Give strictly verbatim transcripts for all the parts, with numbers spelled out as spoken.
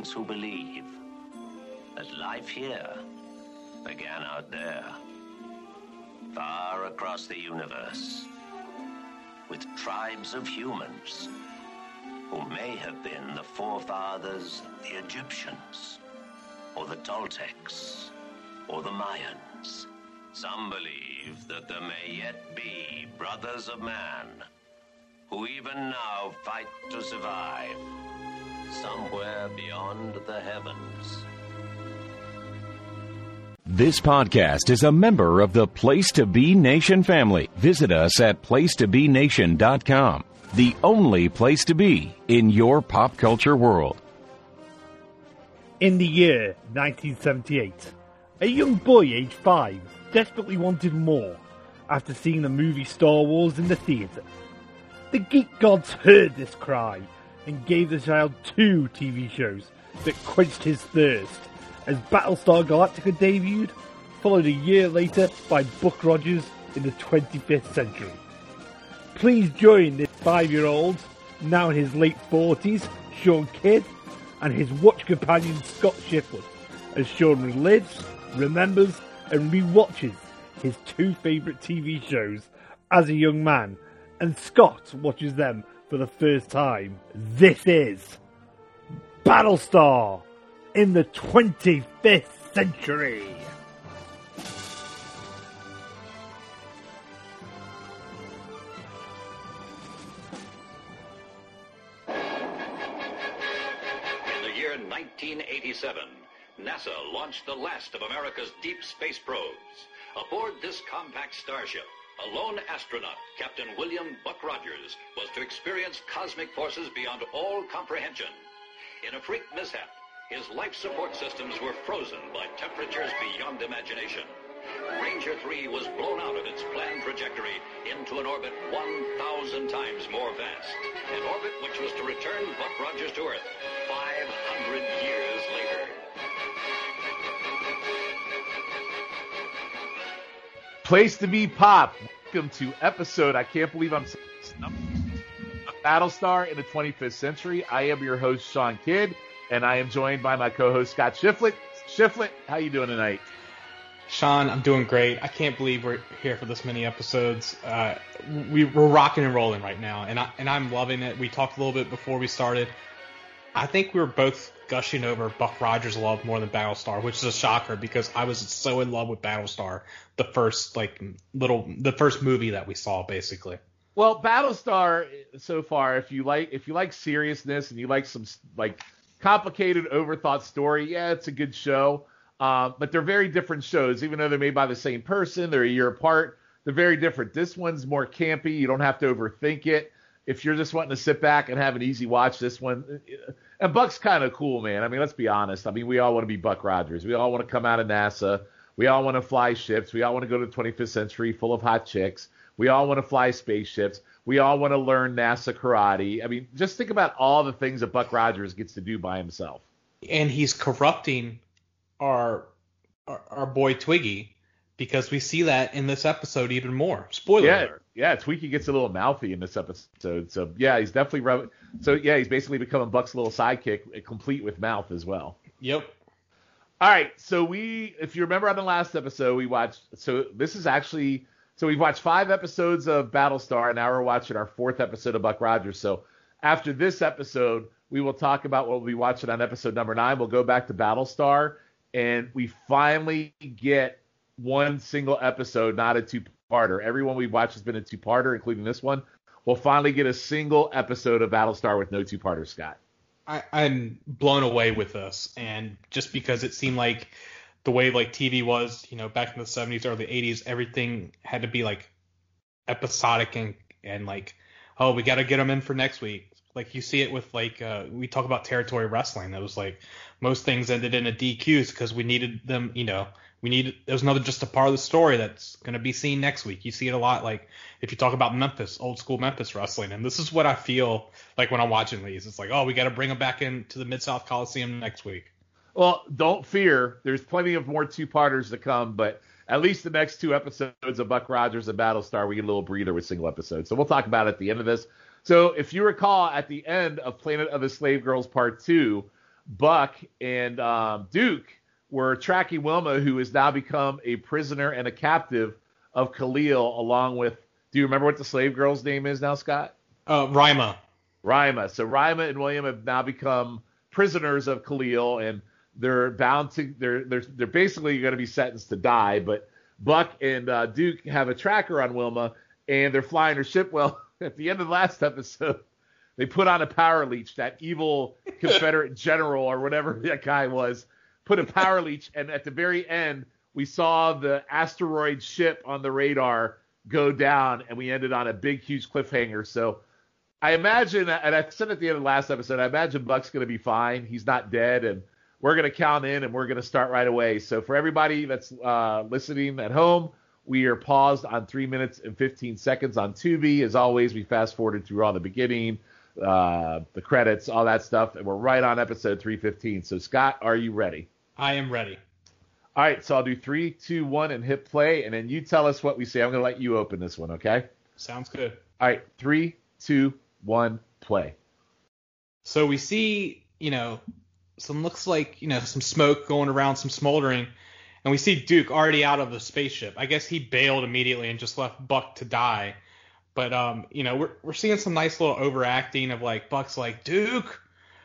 those who believe that life here began out there, far across the universe, with tribes of humans who may have been the forefathers of the Egyptians, or the Toltecs, or the Mayans. Some believe that there may yet be brothers of man who even now fight to survive somewhere beyond the heavens. This podcast is a member of the Place to Be Nation family. Visit us at place to be nation dot com, the only place to be in your pop culture world. In the year nineteen seventy-eight, a young boy aged five desperately wanted more after seeing the movie Star Wars in the theatre. The geek gods heard this cry and gave the child two T V shows that quenched his thirst, as Battlestar Galactica debuted, followed a year later by Buck Rogers in the twenty-fifth century. Please join this five-year-old, now in his late forties, Sean Kidd, and his watch companion Scott Shiflett, as Sean relives, remembers, and re-watches his two favourite T V shows as a young man, and Scott watches them for the first time. This is Battlestar in the twenty-fifth century. In the year nineteen eighty-seven, NASA launched the last of America's deep space probes. Aboard this compact starship, a lone astronaut, Captain William Buck Rogers, was to experience cosmic forces beyond all comprehension. In a freak mishap, his life support systems were frozen by temperatures beyond imagination. Ranger three was blown out of its planned trajectory into an orbit one thousand times more vast. An orbit which was to return Buck Rogers to Earth five hundred years later. Place to be pop. Welcome to episode, I can't believe I'm saying this number, of Battlestar in the twenty-fifth century. I am your host, Sean Kidd, and I am joined by my co-host, Scott Shiflett. Shiflett, how you doing tonight? Sean, I'm doing great. I can't believe we're here for this many episodes. Uh, we, we're rocking and rolling right now, and, I, and I'm loving it. We talked a little bit before we started. I think we were both gushing over Buck Rogers' love more than Battlestar, which is a shocker because I was so in love with Battlestar, the first like little, the first movie that we saw, basically. Well, Battlestar so far, if you like, if you like seriousness and you like some like complicated, overthought story, yeah, it's a good show. Uh, but they're very different shows, even though they're made by the same person. They're a year apart. They're very different. This one's more campy. You don't have to overthink it. If you're just wanting to sit back and have an easy watch, this one. And Buck's kind of cool, man. I mean, let's be honest. I mean, we all want to be Buck Rogers. We all want to come out of NASA. We all want to fly ships. We all want to go to the twenty-fifth century full of hot chicks. We all want to fly spaceships. We all want to learn NASA karate. I mean, just think about all the things that Buck Rogers gets to do by himself. And he's corrupting our our, our boy Twiggy, because we see that in this episode even more. Spoiler yeah, alert. Yeah, Twiggy gets a little mouthy in this episode. So, yeah, he's definitely re- – so, yeah, he's basically becoming Buck's little sidekick, complete with mouth as well. Yep. All right, so we – if you remember on the last episode, we watched – so this is actually – so we've watched five episodes of Battlestar, and now we're watching our fourth episode of Buck Rogers. So after this episode, we will talk about what we'll be watching on episode number nine. We'll go back to Battlestar, and we finally get – one single episode, not a two-parter. Everyone we've watched has been a two-parter, including this one. We'll finally get a single episode of Battlestar with no two-parter, Scott. I, I'm blown away with this, and just because it seemed like the way like T V was, you know, back in the seventies, early eighties, everything had to be like episodic and and like, oh, we got to get them in for next week. Like you see it with like uh, we talk about territory wrestling. It was like most things ended in a D Qs because we needed them, you know. We need there's another just a part of the story that's going to be seen next week. You see it a lot, like if you talk about Memphis, old school Memphis wrestling, and this is what I feel like when I'm watching these. It's like, oh, we got to bring them back into the Mid-South Coliseum next week. Well, don't fear. There's plenty of more two-parters to come, but at least the next two episodes of Buck Rogers and Battlestar, we get a little breather with single episodes. So we'll talk about it at the end of this. So if you recall, at the end of Planet of the Slave Girls Part two, Buck and um, Duke were tracking Wilma, who has now become a prisoner and a captive of Khalil, along with, do you remember what the slave girl's name is now, Scott? Uh, Rima. Rima. So Rima and William have now become prisoners of Khalil, and they're bound to, they're, they're, they're basically going to be sentenced to die, but Buck and uh, Duke have a tracker on Wilma, and they're flying her ship. Well, at the end of the last episode, they put on a power leech, that evil Confederate general or whatever that guy was, put a power leech, and at the very end, we saw the asteroid ship on the radar go down, and we ended on a big, huge cliffhanger. So I imagine, and I said at the end of the last episode, I imagine Buck's going to be fine. He's not dead, and we're going to count in, and we're going to start right away. So for everybody that's uh, listening at home, we are paused on three minutes and fifteen seconds on Tubi. As always, we fast-forwarded through all the beginning, uh, the credits, all that stuff, and we're right on episode three fifteen. So, Scott, are you ready? I am ready. All right, so I'll do three, two, one, and hit play, and then you tell us what we say. I'm going to let you open this one, okay? Sounds good. All right, three, two, one, play. So we see, you know, some looks like, you know, some smoke going around, some smoldering, and we see Duke already out of the spaceship. I guess he bailed immediately and just left Buck to die. But, um, you know, we're we're seeing some nice little overacting of, like, Buck's like, Duke!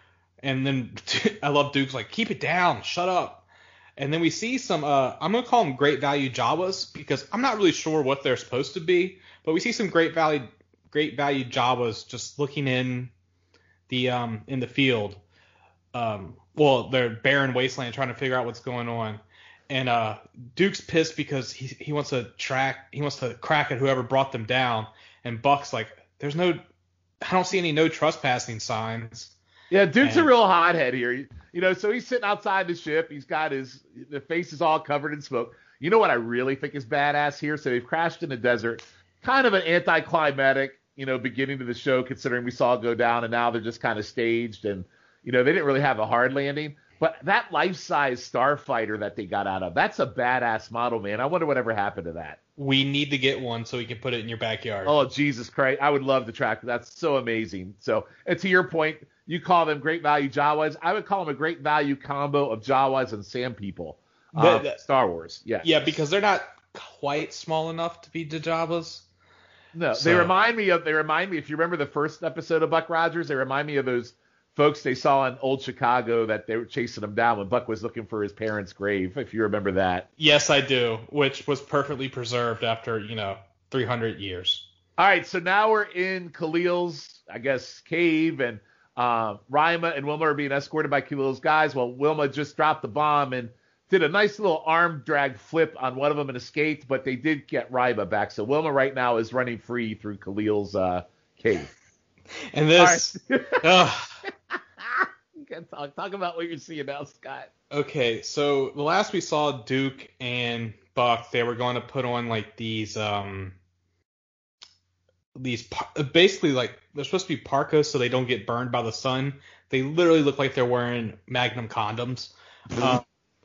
And then I love Duke's like, keep it down, shut up. And then we see some, uh, I'm going to call them great value Jawas, because I'm not really sure what they're supposed to be, but we see some great value, great value Jawas just looking in the, um, in the field. Um, well, they're barren wasteland trying to figure out what's going on. And, uh, Duke's pissed because he, he wants to track, he wants to crack at whoever brought them down. And Buck's like, there's no, I don't see any no trespassing signs. Yeah, Duke's and, a real hothead here. You know, so he's sitting outside the ship. He's got his, the face is all covered in smoke. You know what I really think is badass here? So they've crashed in the desert. Kind of an anticlimactic, you know, beginning to the show, considering we saw it go down, and now they're just kind of staged, and, you know, they didn't really have a hard landing. But that life-size starfighter that they got out of, that's a badass model, man. I wonder whatever happened to that. We need to get one so we can put it in your backyard. Oh, Jesus Christ. I would love to track. That's so amazing. So, and to your point, you call them great value Jawas. I would call them a great value combo of Jawas and Sand People. Uh, but, Star Wars, yeah. Yeah, because they're not quite small enough to be the Jawas. No, so. they remind me of, they remind me, if you remember the first episode of Buck Rogers, they remind me of those folks they saw in old Chicago that they were chasing him down when Buck was looking for his parents' grave, if you remember that. Yes, I do, which was perfectly preserved after, you know, three hundred years. All right, so now we're in Khalil's, I guess, cave, and uh, Rima and Wilma are being escorted by Khalil's guys. Well, Wilma just dropped the bomb and did a nice little arm drag flip on one of them and escaped, but they did get Rima back. So Wilma right now is running free through Khalil's uh, cave. And this... Right. uh, Talk, talk about what you're seeing now, Scott. Okay, so the last we saw Duke and Buck, they were going to put on like these, um, these basically like they're supposed to be parkas so they don't get burned by the sun. They literally look like they're wearing Magnum condoms. um,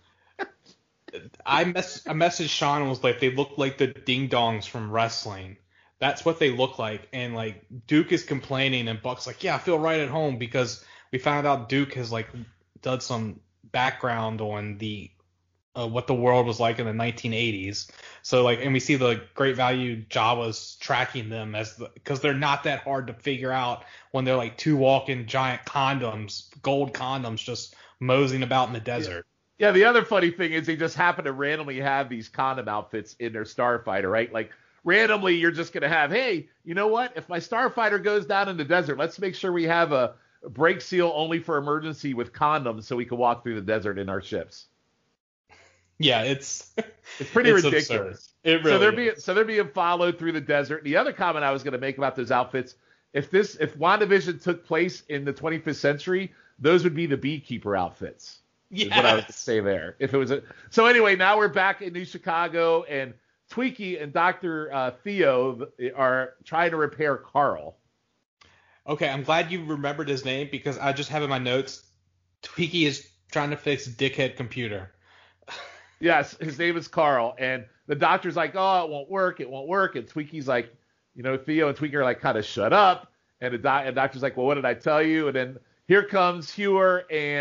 I mess I messaged Sean and was like, they look like the ding dongs from wrestling. That's what they look like. And like Duke is complaining and Buck's like, yeah, I feel right at home, because we found out Duke has like done some background on the uh, what the world was like in the nineteen eighties. So like, and we see the great value Jawas tracking them as because the, they're not that hard to figure out when they're like two walking giant condoms, gold condoms, just moseying about in the desert. Yeah. yeah, the other funny thing is they just happen to randomly have these condom outfits in their starfighter, right? Like randomly, you're just gonna have, hey, you know what? If my starfighter goes down in the desert, let's make sure we have a brake seal only for emergency with condoms so we can walk through the desert in our ships. Yeah, it's it's pretty it's ridiculous. Absurd. It really so they're is. being so they're being followed through the desert. The other comment I was going to make about those outfits, if this if WandaVision took place in the twenty-fifth century, those would be the beekeeper outfits. Yes. Is what I would say there. If it was a so anyway, now we're back in New Chicago, and Twiki and Doctor Uh, Theo are trying to repair Carl. Okay, I'm glad you remembered his name, because I just have in my notes, Twiki is trying to fix dickhead computer. Yes, his name is Carl, and the doctor's like, oh, it won't work, it won't work, and Twiki's like, you know, Theo and Twiki are like, kind of shut up, and the, doc- and the doctor's like, well, what did I tell you? And then here comes Hewer and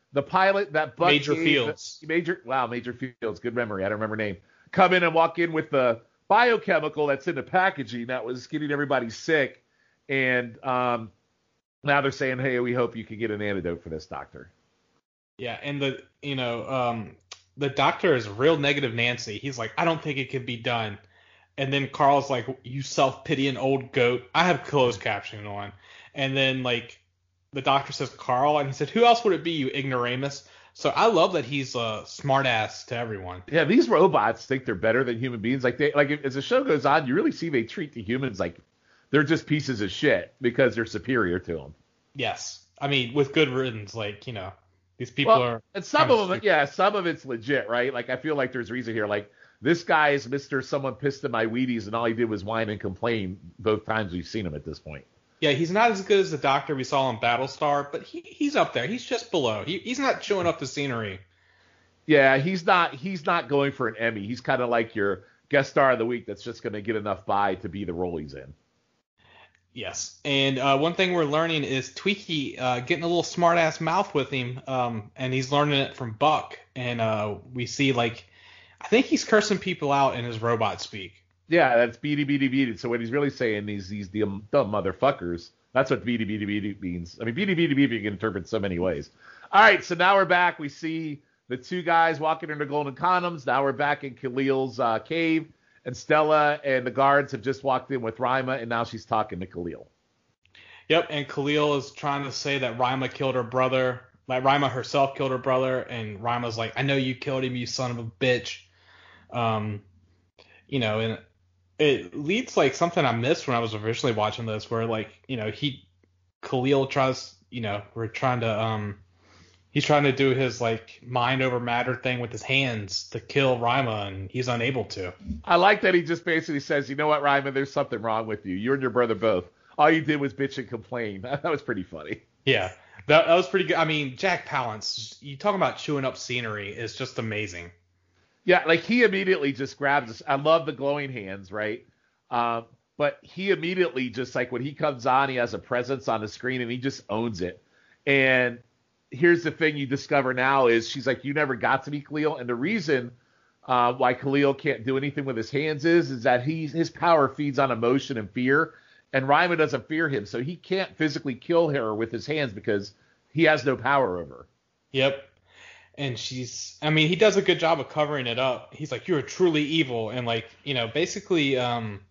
the pilot that Buck Major gave, Fields. Major, wow, Major Fields, good memory. I don't remember her name. Come in and walk in with the biochemical that's in the packaging that was getting everybody sick, and um, now they're saying, hey, we hope you can get an antidote for this, doctor. Yeah, and the you know um, the doctor is real negative Nancy. He's like, I don't think it could be done. And then Carl's like, you self-pitying old goat. I have closed captioning on. And then, like, the doctor says, Carl. And he said, who else would it be, you ignoramus? So I love that he's a smart-ass to everyone. Yeah, these robots think they're better than human beings. Like, they, like as the show goes on, you really see they treat the humans like they're just pieces of shit because they're superior to them. Yes. I mean, with good riddance, like, you know, these people well, are... And some of them, yeah, some of it's legit, right? Like, I feel like there's reason here. Like, this guy is Mister Someone pissed in my Wheaties, and all he did was whine and complain both times we've seen him at this point. Yeah, he's not as good as the doctor we saw in Battlestar, but he, he's up there. He's just below. He, he's not chewing up the scenery. Yeah, he's not he's not going for an Emmy. He's kind of like your guest star of the week that's just going to get enough by to be the role he's in. Yes, and uh, one thing we're learning is Tweaky uh, getting a little smart-ass mouth with him, um, and he's learning it from Buck. And uh, we see, like, I think he's cursing people out in his robot speak. Yeah, that's beady beady beady. So what he's really saying is these dumb, dumb motherfuckers. That's what beady beady beady means. I mean, beady beady beady you can interpret so many ways. All right, so now we're back. We see the two guys walking into golden condoms. Now we're back in Khalil's uh, cave, and Stella and the guards have just walked in with Rima, and now she's talking to Khalil. Yep, and Khalil is trying to say that Rima killed her brother. Like, Rima herself killed her brother, and Rima's like, I know you killed him, you son of a bitch. Um, you know, and it leads like something I missed when I was originally watching this, where like, you know, he, Khalil tries, you know, we're trying to, um, he's trying to do his like mind over matter thing with his hands to kill Rima, and he's unable to. I like that he just basically says, you know what, Rima, there's something wrong with you. You and your brother both. All you did was bitch and complain. That was pretty funny. Yeah, that, that was pretty good. I mean, Jack Palance, you talking about chewing up scenery is just amazing. Yeah, like he immediately just grabs us. I love the glowing hands, right? Um, but he immediately just like when he comes on, he has a presence on the screen and he just owns it. And here's the thing you discover now is she's like, you never got to be Khalil. And the reason uh, why Khalil can't do anything with his hands is, is that he's, his power feeds on emotion and fear. And Rima doesn't fear him. So he can't physically kill her with his hands because he has no power over her. Yep. And she's, I mean, he does a good job of covering it up. He's like, you're truly evil. And like, you know, basically, um,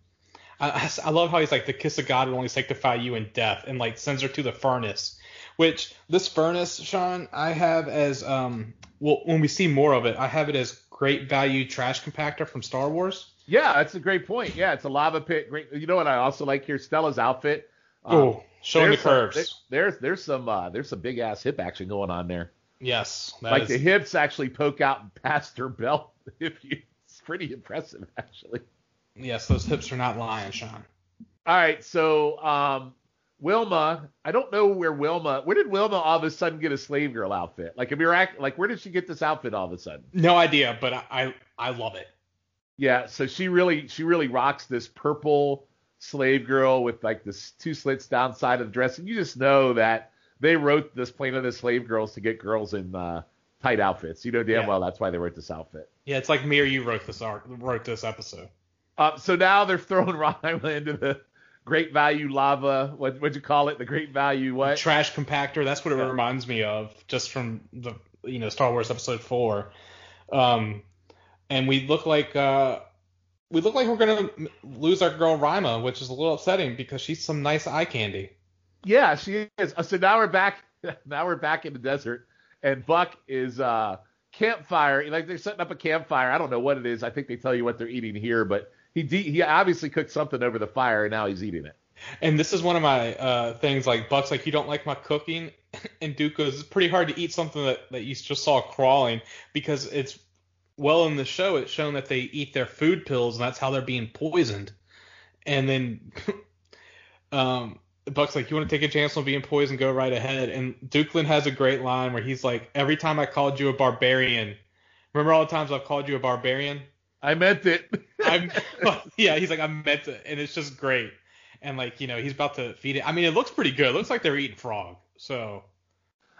I, I love how he's like, the kiss of God will only sanctify you in death, and like sends her to the furnace, which this furnace, Sean, I have as, um, well, when we see more of it, I have it as great value trash compactor from Star Wars. Yeah, that's a great point. Yeah, it's a lava pit. Great. You know what I also like here? Stella's outfit. Um, oh, showing the curves. Some, there, there's, there's some, uh, there's some big ass hip action going on there. Yes. Like is... the hips actually poke out past her belt. If you, it's pretty impressive, actually. Yes, those hips are not lying, Sean. All right, so um, Wilma, I don't know where Wilma, where did Wilma all of a sudden get a slave girl outfit? Like, if you're act, like, where did she get this outfit all of a sudden? No idea, but I, I, I love it. Yeah, so she really, she really rocks this purple slave girl with like this two slits downside of the dress, and you just know that they wrote this Planet of the Slave Girls to get girls in uh, tight outfits. You know damn yeah. well that's why they wrote this outfit. Yeah, it's like me or you wrote this art, wrote this episode. Uh, so now they're throwing Rima into the Great Value Lava. What would you call it? The Great Value what? Trash compactor. That's what it yeah. reminds me of, just from the you know Star Wars Episode Four. Um, and we look like uh, we look like we're gonna lose our girl Rima, which is a little upsetting because she's some nice eye candy. Yeah, she is. So now we're back. Now we're back in the desert, and Buck is uh, campfire. Like they're setting up a campfire. I don't know what it is. I think they tell you what they're eating here, but he de- he obviously cooked something over the fire, and now he's eating it. And this is one of my uh, things. Like Buck's like, you don't like my cooking, and Duke goes, it's pretty hard to eat something that, that you just saw crawling, because it's well in the show. It's shown that they eat their food pills, and that's how they're being poisoned. And then um. Buck's like, you want to take a chance on being poisoned, go right ahead. And Dukeland has a great line where he's like, every time I called you a barbarian, remember all the times I've called you a barbarian? I meant it. I'm, yeah, he's like, I meant it. And it's just great. And like, you know, he's about to feed it. I mean, it looks pretty good. It looks like they're eating frog. So.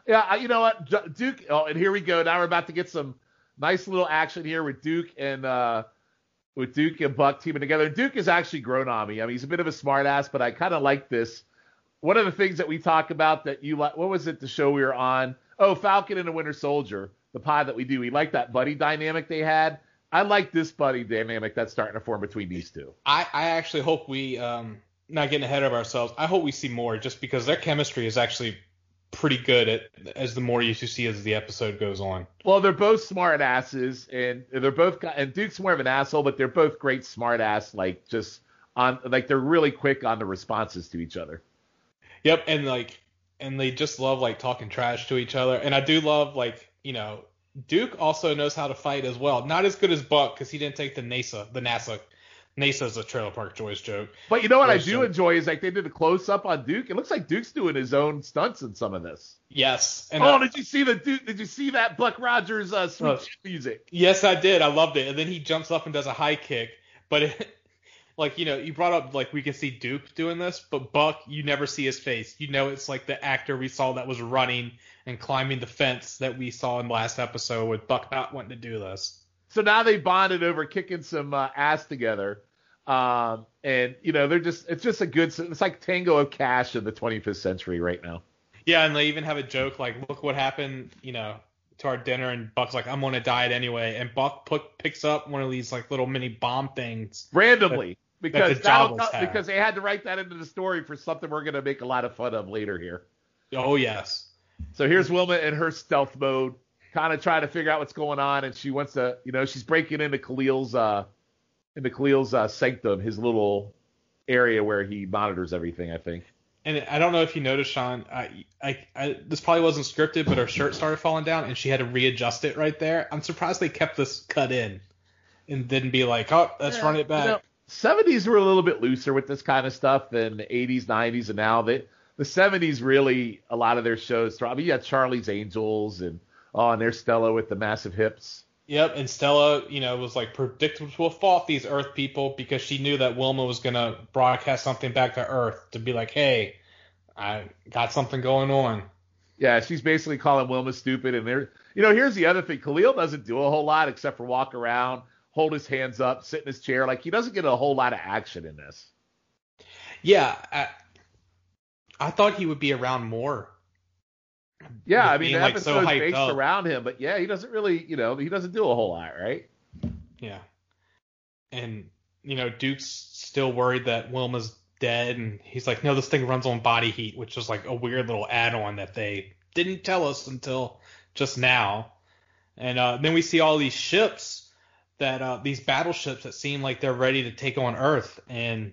Yeah, I- you know what, Duke. Oh, and here we go. Now we're about to get some nice little action here with Duke and uh, with Duke and Buck teaming together. And Duke has actually grown on me. I mean, he's a bit of a smartass, but I kind of like this. One of the things that we talk about that you like, what was it? The show we were on? Oh, Falcon and the Winter Soldier, the pod that we do. We like that buddy dynamic they had. I like this buddy dynamic that's starting to form between these two. I, I actually hope we, um, not getting ahead of ourselves, I hope we see more just because their chemistry is actually pretty good at as the more you see as the episode goes on. Well, they're both smart asses, and they're both, and Duke's more of an asshole, but they're both great smart ass, like just on, like they're really quick on the responses to each other. Yep, and like, and they just love like talking trash to each other, and I do love like, you know, Duke also knows how to fight as well. Not as good as Buck because he didn't take the NASA, the NASA. NASA's a Trailer Park Boys joke. But you know what Boys I do joke. enjoy is like they did a close up on Duke. It looks like Duke's doing his own stunts in some of this. Yes. And oh, I, did you see the Duke? Did you see that Buck Rogers uh, sweet Oh. music? yes, I did. I loved it. And then he jumps up and does a high kick. But it, like, you know, you brought up like we can see Duke doing this, but Buck, you never see his face. You know, it's like the actor we saw that was running and climbing the fence that we saw in the last episode with Buck not wanting to do this. So now they bonded over kicking some uh, ass together. Um, and you know, they're just, it's just a good, it's like Tango of Cash in the twenty-fifth century right now. Yeah, and they even have a joke like, look what happened, you know, to our dinner, and Buck's like, I'm gonna die it anyway, and Buck put, picks up one of these like little mini bomb things Randomly. Because the that'll Jawas co- have. because they had to write that into the story for something we're going to make a lot of fun of later here. Oh yes. So here's Wilma in her stealth mode, kind of trying to figure out what's going on, and she wants to, you know, she's breaking into Khalil's, uh, into Khalil's uh, sanctum, his little area where he monitors everything, I think. And I don't know if you noticed, Sean, I, I, I, this probably wasn't scripted, but her shirt started falling down, and she had to readjust it right there. I'm surprised they kept this cut in and didn't be like, oh, let's Yeah, run it back. You know, seventies were a little bit looser with this kind of stuff than the eighties, nineties, and now they, the seventies really, a lot of their shows, I mean, you had Charlie's Angels, and, oh, and there's Stella with the massive hips. Yep, and Stella, you know, was like predictable to a fault these Earth people because she knew that Wilma was gonna broadcast something back to Earth to be like, hey, I got something going on. Yeah, she's basically calling Wilma stupid, and there, you know, here's the other thing: Khalil doesn't do a whole lot except for walk around, hold his hands up, sit in his chair. Like he doesn't get a whole lot of action in this. Yeah, I, I thought he would be around more. Yeah, With I mean, being, the like, so episode's hyped based up. around him, but yeah, he doesn't really, you know, he doesn't do a whole lot, right? Yeah. And, you know, Duke's still worried that Wilma's dead, and he's like, no, this thing runs on body heat, which was like a weird little add-on that they didn't tell us until just now. And uh, then we see all these ships, that uh, these battleships that seem like they're ready to take on Earth, and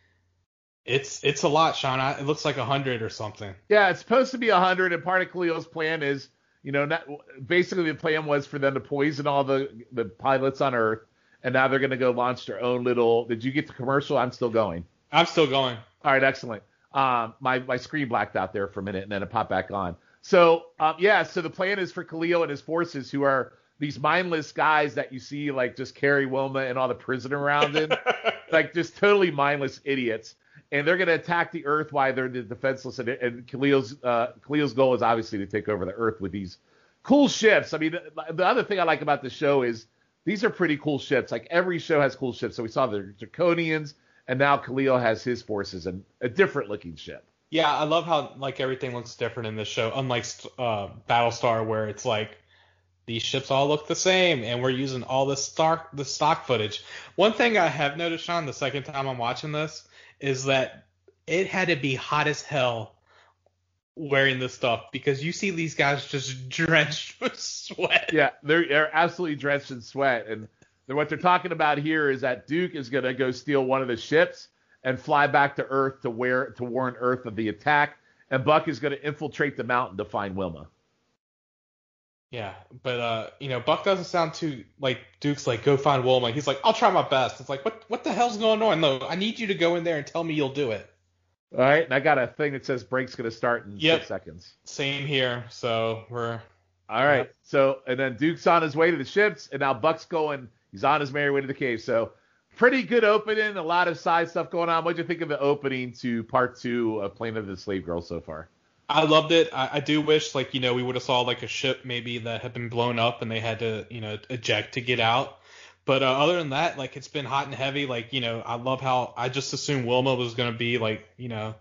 it's it's a lot, Sean. I, it looks like a hundred or something. Yeah, it's supposed to be a hundred, and part of Khalil's plan is, you know, not, basically the plan was for them to poison all the the pilots on Earth, and now they're going to go launch their own little. Did you get the commercial? I'm still going. I'm still going. All right, excellent. Um, my my screen blacked out there for a minute, and then it popped back on. So um, yeah, so the plan is for Khalil and his forces, who are these mindless guys that you see like just carry Wilma and all the prison around him, like just totally mindless idiots. And they're going to attack the Earth while they're defenseless. And, and Khalil's uh, Khalil's goal is obviously to take over the Earth with these cool ships. I mean, the, the other thing I like about the show is these are pretty cool ships. Like every show has cool ships. So we saw the Draconians, and now Khalil has his forces and a different looking ship. Yeah, I love how like everything looks different in this show, unlike uh, Battlestar, where it's like these ships all look the same, and we're using all this stock the stock footage. One thing I have noticed, Sean, the second time I'm watching this, is that it had to be hot as hell wearing this stuff, because you see these guys just drenched with sweat. Yeah, they're, they're absolutely drenched in sweat. And what they're talking about here is that Duke is going to go steal one of the ships and fly back to Earth to where to warn Earth of the attack. And Buck is going to infiltrate the mountain to find Wilma. Yeah, but uh, you know, Buck doesn't sound too like Duke's like, go find Wilma. He's like, I'll try my best. It's like, what what the hell's going on? No, I need you to go in there and tell me you'll do it. All right, and I got a thing that says break's going to start in Yep. six seconds. Same here. So we're All right, so and then Duke's on his way to the ships, and now Buck's going. He's on his merry way to the cave. So pretty good opening. A lot of side stuff going on. What'd you think of the opening to part two of Planet of the Slave Girl so far? I loved it. I, I do wish, like, you know, we would have saw like a ship maybe that had been blown up and they had to, you know, eject to get out. But uh, other than that, like, it's been hot and heavy. Like, you know, I love how I just assumed Wilma was gonna be like, you know,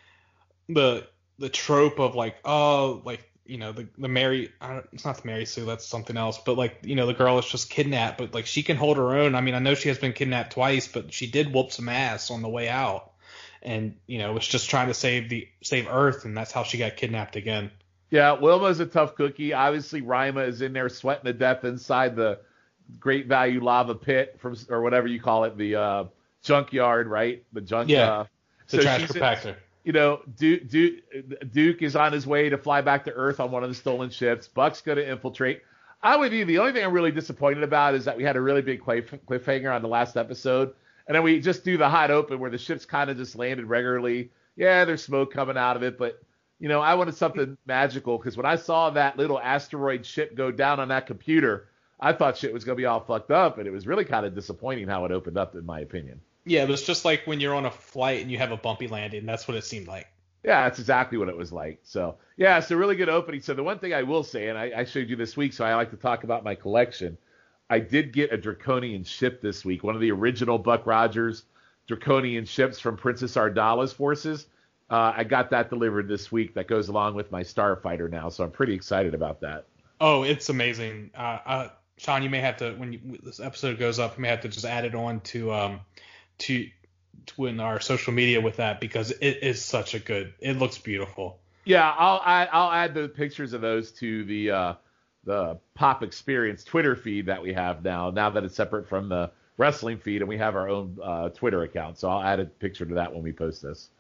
the the trope of like, oh, like, you know, the the Mary. I don't, it's not the Mary Sue. That's something else. But like, you know, the girl is just kidnapped, but like she can hold her own. I mean, I know she has been kidnapped twice, but she did whoop some ass on the way out. And, you know, was just trying to save the save Earth, and that's how she got kidnapped again. Yeah, Wilma's a tough cookie. Obviously, Rima is in there sweating to death inside the Great Value lava pit from, or whatever you call it, the uh, junkyard, right? The junk. Yeah, uh, the so trash she's- compactor. You know, Duke, Duke, Duke is on his way to fly back to Earth on one of the stolen ships. Buck's going to infiltrate. I'm with you. The only thing I'm really disappointed about is that we had a really big cliff- cliffhanger on the last episode. And then we just do the hot open where the ship's kind of just landed regularly. Yeah, there's smoke coming out of it. But, you know, I wanted something magical because when I saw that little asteroid ship go down on that computer, I thought shit was going to be all fucked up. And it was really kind of disappointing how it opened up, in my opinion. Yeah, it was just like when you're on a flight and you have a bumpy landing. That's what it seemed like. Yeah, that's exactly what it was like. So, yeah, it's a really good opening. So the one thing I will say, and I, I showed you this week, so I like to talk about my collection. I did get a Draconian ship this week, one of the original Buck Rogers Draconian ships from Princess Ardala's forces. Uh, I got that delivered this week. That goes along with my Starfighter now, so I'm pretty excited about that. Oh, it's amazing. Uh, uh, Sean, you may have to, when you, this episode goes up, you may have to just add it on to um to to in our social media with that because it is such a good. It looks beautiful. Yeah, I'll I, I'll add the pictures of those to the uh, the Pop Experience Twitter feed that we have now. Now that it's separate from the wrestling feed, and we have our own uh, Twitter account, so I'll add a picture to that when we post this.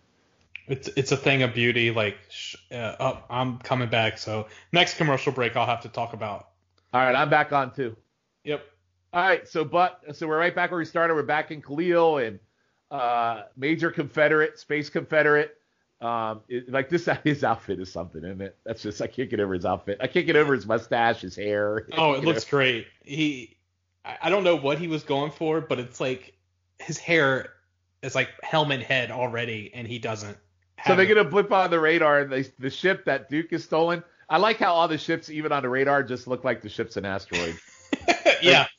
It's it's a thing of beauty. Like, uh, oh, I'm coming back. So next commercial break, I'll have to talk about. All right, I'm back on too. Yep. All right, so but so we're right back where we started. We're back in Khalil and uh, Major Confederate, Space Confederate. Um, it, like this, his outfit is something, isn't it? That's just I can't get over his outfit. I can't get over his mustache, his hair. Oh, it you looks know. great. He, I I don't know what he was going for, but it's like his hair is like helmet head already, and he doesn't. So have they're it. gonna blip on the radar, and they, the ship that Duke has stolen. I like how all the ships, even on the radar, just look like the ship's an asteroid. Yeah.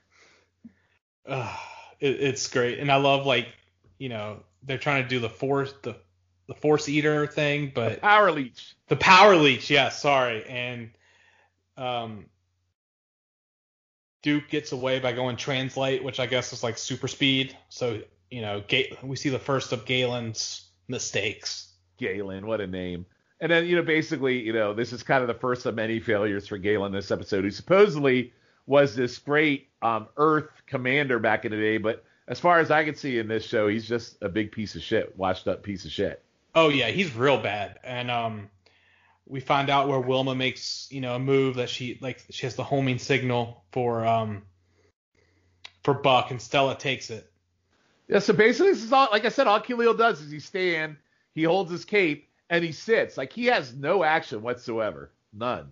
Uh, it, it's great, and I love like you know they're trying to do the force the the force eater thing, but Power leech. the power leech. Yeah, sorry, and um, Duke gets away by going translate, which I guess is like super speed. So you know, Ga- we see the first of Galen's mistakes. Galen, what a name. And then, you know, basically, you know, this is kind of the first of many failures for Galen this episode, who supposedly was this great um, Earth commander back in the day. But as far as I can see in this show, he's just a big piece of shit, washed up piece of shit. Oh, yeah, he's real bad. And um, we find out where Wilma makes, you know, a move that she, like, she has the homing signal for um for Buck, and Stella takes it. Yeah, so basically, this is all, like I said, all Khalil does is he stand, he holds his cape, and he sits. Like, he has no action whatsoever. None.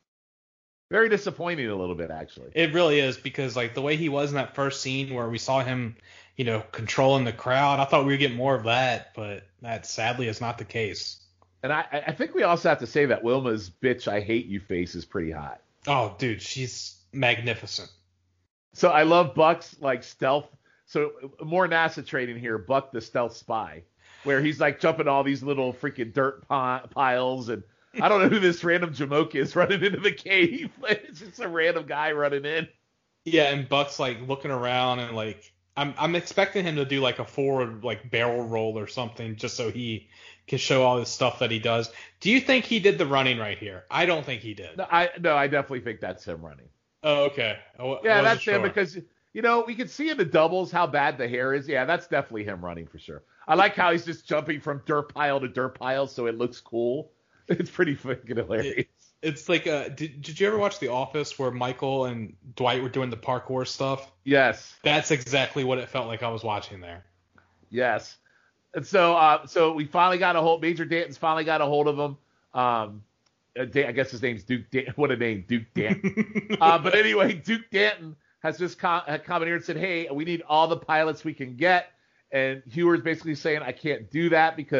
Very disappointing a little bit, actually. It really is, because, like, the way he was in that first scene where we saw him, you know, controlling the crowd, I thought we would get more of that, but that sadly is not the case. And I, I think we also have to say that Wilma's bitch I hate you face is pretty hot. Oh, dude, she's magnificent. So I love Buck's, like, stealth. So more NASA training here, Buck the stealth spy, where he's, like, jumping all these little freaking dirt pi- piles. And I don't know who this random Jamoke is running into the cave. It's just a random guy running in. Yeah, and Buck's, like, looking around and, like, I'm I'm expecting him to do, like, a forward, like, barrel roll or something just so he can show all this stuff that he does. Do you think he did the running right here? I don't think he did. No, I, no, I definitely think that's him running. Oh, okay. I w- Yeah, wasn't that's sure. him because, you know, we can see in the doubles how bad the hair is. Yeah, that's definitely him running for sure. I like how he's just jumping from dirt pile to dirt pile so it looks cool. It's pretty fucking hilarious. It, it's like, uh, did, did you ever watch The Office where Michael and Dwight were doing the parkour stuff? Yes, That's exactly what it felt like I was watching there. yes. And so, uh, so we finally got a hold. Major Danton's finally got a hold of him. Um, uh, Dan, I guess his name's Duke. Dan- what a name, Duke Danton. uh, but anyway, Duke Danton has just com- had commandeered and said, "Hey, we need all the pilots we can get." And Hewer's basically saying, "I can't do that because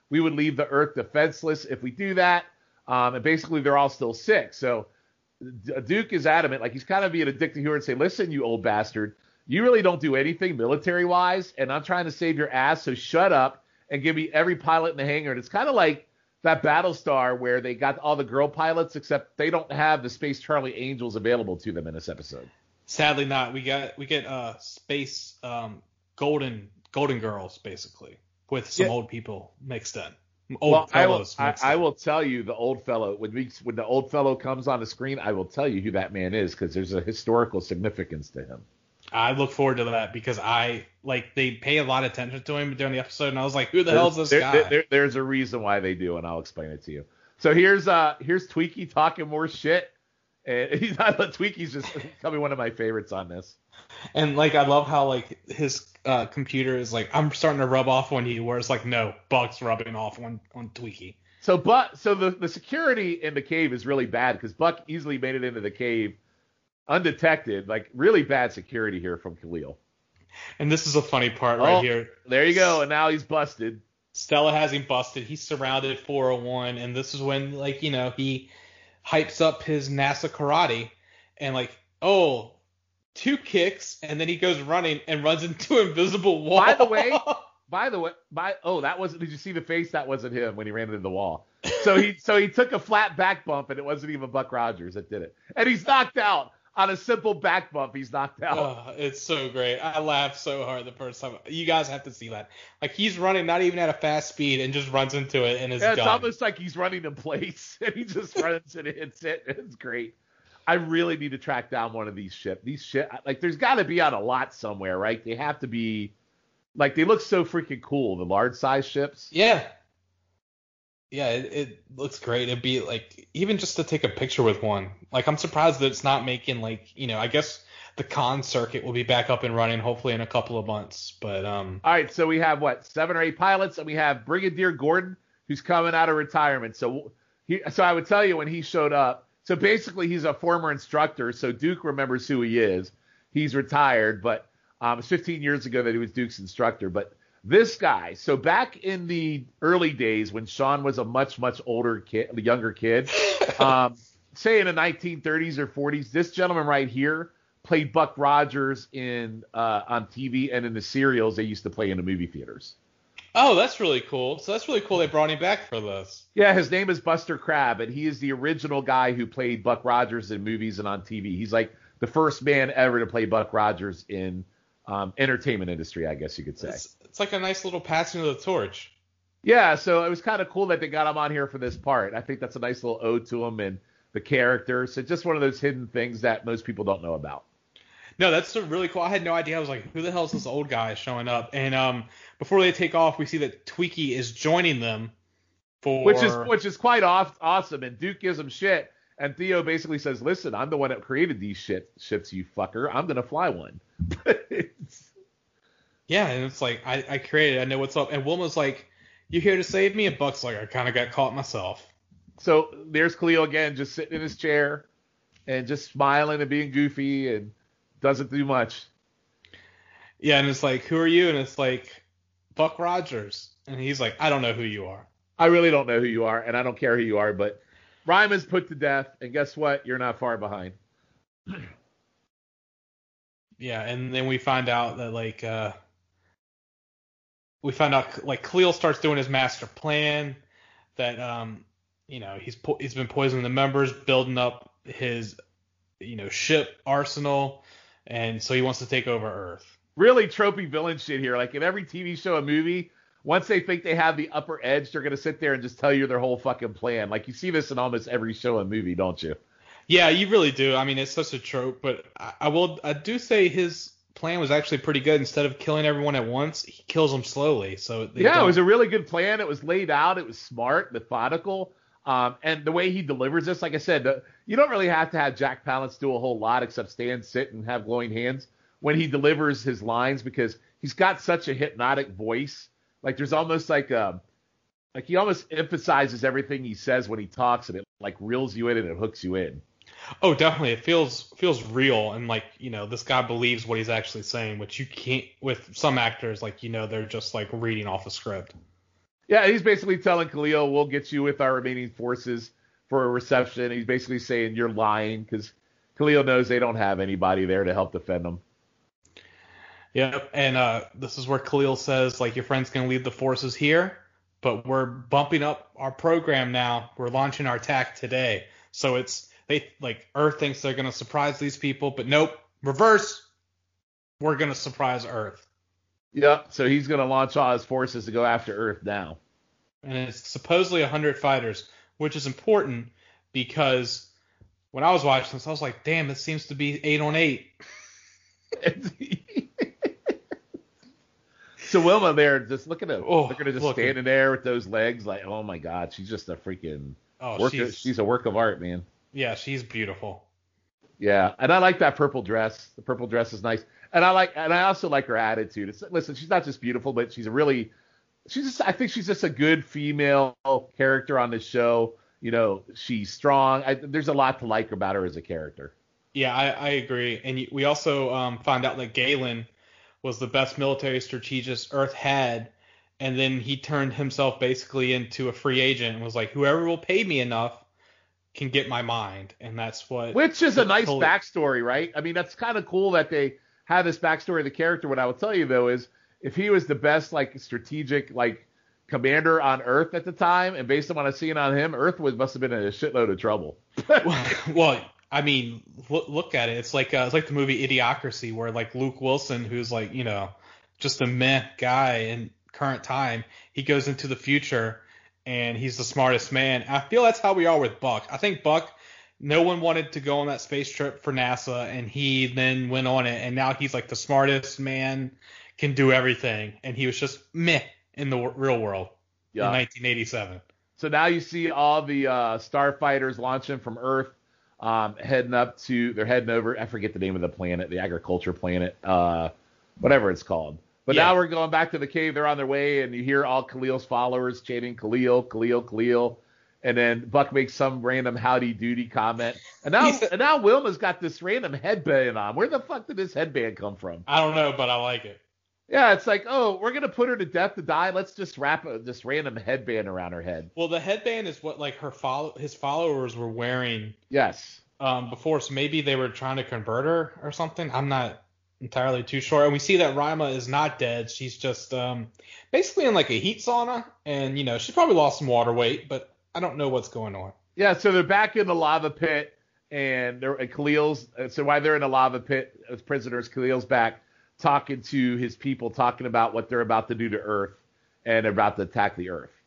we would leave the Earth defenseless if we do that. Um, and basically, they're all still sick. So Duke is adamant, like he's kind of being a dictator and say, listen, you old bastard, you really don't do anything military-wise, and I'm trying to save your ass, so shut up and give me every pilot in the hangar. And it's kind of like that Battlestar where they got all the girl pilots, except they don't have the Space Charlie Angels available to them in this episode. Sadly not. We got we get uh space um golden golden girls basically with some Yeah. old people mixed in. Old Well, I will, fellows I, mixed I in. will tell you the old fellow, when we when the old fellow comes on the screen, I will tell you who that man is because there's a historical significance to him. I look forward to that because I like they pay a lot of attention to him during the episode, and I was like, "Who the hell is this There- guy?" there- there- there's a reason why they do, and I'll explain it to you. So here's uh here's Tweaky talking more shit, and he's not Tweaky's just probably one of my favorites on this. And like, I love how like his uh, computer is like, "I'm starting to rub off on you," where it's like, "No, Buck's rubbing off on on Tweaky." So but so the the security in the cave is really bad because Buck easily made it into the cave undetected. Like really bad security here from Khalil. And this is a funny part right Oh, here. There you go, and now he's busted. Stella has him busted. He's surrounded four oh one, and this is when, like, you know, he hypes up his NASA karate, and like, oh, two kicks, and then he goes running and runs into an invisible wall. By the way, by the way, by oh, that wasn't. Did you see the face? That wasn't him when he ran into the wall. So he so he took a flat back bump, and it wasn't even Buck Rogers that did it, and he's knocked out. On a simple back bump, he's knocked out. Oh, it's so great. I laughed so hard the first time. You guys have to see that. Like, he's running not even at a fast speed and just runs into it and is Yeah, it's done. almost like he's running in place, and he just runs and hits it. It's great. I really need to track down one of these ships. These ship, like, there's got to be on a lot somewhere, right? They have to be, like, they look so freaking cool, the large size ships. Yeah. Yeah, it, it looks great. It'd be like, even just to take a picture with one. Like, I'm surprised that it's not making, like, you know, I guess the con circuit will be back up and running hopefully in a couple of months. But, um, All right, so we have, what, seven or eight pilots, and we have Brigadier Gordon, who's coming out of retirement. So he, so I would tell you when he showed up, so basically he's a former instructor, so Duke remembers who he is. He's retired, but um, it's fifteen years ago that he was Duke's instructor. But this guy, so back in the early days when Sean was a much, much older kid, younger kid, um, say in the nineteen thirties or forties, this gentleman right here played Buck Rogers in uh, on T V and in the serials they used to play in the movie theaters. oh, that's really cool. So that's really cool they brought him back for this. Yeah, his name is Buster Crabbe, and he is the original guy who played Buck Rogers in movies and on T V. He's like the first man ever to play Buck Rogers in um, entertainment industry, I guess you could say. It's, it's like a nice little passing of the torch. Yeah, so it was kind of cool that they got him on here for this part. I think that's a nice little ode to him and the character. So just one of those hidden things that most people don't know about. No, that's really cool. I had no idea. I was like, who the hell is this old guy showing up? And um, before they take off, we see that Tweaky is joining them for Which is which is quite off, awesome. And Duke gives him shit. And Theo basically says, listen, I'm the one that created these shit, ships, you fucker. I'm going to fly one. Yeah, and it's like, I, I created it. I know what's up. And Wilma's like, you here to save me? And Buck's like, I kind of got caught myself. So there's Khalil again, just sitting in his chair and just smiling and being goofy and doesn't do much. Yeah, and it's like, who are you? And it's like, Buck Rogers. And he's like, I don't know who you are. I really don't know who you are, and I don't care who you are, but Ryman's put to death, and guess what? You're not far behind. Yeah, and then we find out that, like, uh, we find out, like, Khalil starts doing his master plan, that, um, you know, he's po- he's been poisoning the members, building up his, you know, ship arsenal, and so he wants to take over Earth. Really tropey villain shit here. Like in every T V show and movie, once they think they have the upper edge, they're going to sit there and just tell you their whole fucking plan. Like you see this in almost every show and movie, don't you? Yeah, you really do. I mean, it's such a trope, but I, I will, I do say his plan was actually pretty good. Instead of killing everyone at once, he kills them slowly. So they Yeah, don't... it was a really good plan. It was laid out. It was smart, methodical. Um, and the way he delivers this, like I said, the, you don't really have to have Jack Palance do a whole lot except stand, sit, and have glowing hands when he delivers his lines because he's got such a hypnotic voice. Like there's almost like a, like he almost emphasizes everything he says when he talks, and it like reels you in and it hooks you in. Oh, definitely. It feels feels real, and like, you know, this guy believes what he's actually saying, which you can't with some actors, like, you know, they're just like reading off a script. Yeah, he's basically telling Khalil, we'll get you with our remaining forces for a reception. He's basically saying you're lying because Khalil knows they don't have anybody there to help defend them. Yep, and uh, this is where Khalil says, like, your friend's going to lead the forces here, but we're bumping up our program now. We're launching our attack today. So it's, they like, Earth thinks they're going to surprise these people, but nope, reverse. We're going to surprise Earth. Yep, so he's going to launch all his forces to go after Earth now. And it's supposedly one hundred fighters, which is important because when I was watching this, I was like, damn, this seems to be eight on eight. So Wilma there, just look at her. Oh, look at her just look standing there with those legs, like, oh my God, she's just a freaking oh, work. She's, of, she's a work of art, man. Yeah, she's beautiful. Yeah, and I like that purple dress. The purple dress is nice, and I like, and I also like her attitude. It's, listen, she's not just beautiful, but she's a really, she's just, I think she's just a good female character on this show. You know, she's strong. I, there's a lot to like about her as a character. Yeah, I, I agree. And we also um, found out that Galen was the best military strategist Earth had, and then he turned himself basically into a free agent and was like, whoever will pay me enough can get my mind, and that's what. Which is a nice totally... backstory, right? I mean, that's kind of cool that they have this backstory of the character. What I will tell you though is, if he was the best like strategic like commander on Earth at the time, and based on what I've seen on him, Earth was must have been in a shitload of trouble. Well, I mean, look, look at it. It's like uh, it's like the movie Idiocracy, where like Luke Wilson, who's like, you know, just a meh guy in current time, he goes into the future and he's the smartest man. I feel that's how we are with Buck. I think Buck, no one wanted to go on that space trip for NASA, and he then went on it, and now he's like the smartest man, can do everything, and he was just meh in the w- real world Yeah. in nineteen eighty-seven. So now you see all the uh, starfighters launching from Earth, um, heading up to, they're heading over, I forget the name of the planet, the agriculture planet, uh, whatever it's called. But Yeah. now we're going back to the cave. They're on their way, and you hear all Khalil's followers chanting Khalil, Khalil, Khalil. And then Buck makes some random howdy doody comment. And now, and now Wilma's got this random headband on. Where the fuck did this headband come from? I don't know, but I like it. Yeah, it's like, oh, we're gonna put her to death to die. Let's just wrap a, this random headband around her head. Well, the headband is what like her follow his followers were wearing Yes. um, before, so maybe they were trying to convert her or something. I'm not entirely too sure. And we see that Rima is not dead. She's just um, basically in like a heat sauna, and you know she's probably lost some water weight, but I don't know what's going on. Yeah, so they're back in the lava pit, and they're and Khalil's. So while they're in the lava pit as prisoners, Khalil's back talking to his people, talking about what they're about to do to Earth, and they're about to attack the Earth.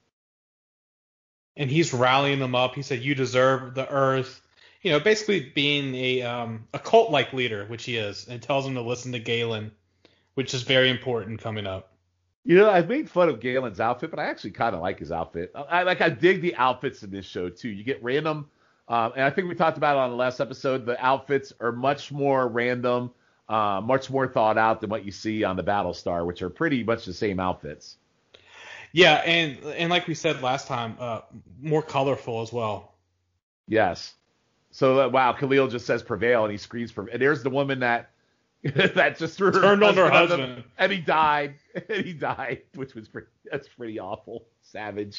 And he's rallying them up. He said, "You deserve the Earth." You know, basically being a um, a cult-like leader, which he is, and tells them to listen to Galen, which is very important coming up. You know, I've made fun of Galen's outfit, but I actually kind of like his outfit. I, I like I dig the outfits in this show too. You get random, um, and I think we talked about it on the last episode. The outfits are much more random, uh, much more thought out than what you see on the Battlestar, which are pretty much the same outfits. Yeah, and and like we said last time, uh, more colorful as well. Yes. So uh, wow, Khalil just says prevail, and he screams prevail. And there's the woman that that just threw her Turned on her husband, husband. and he died. And he died, which was pretty. That's pretty awful, savage.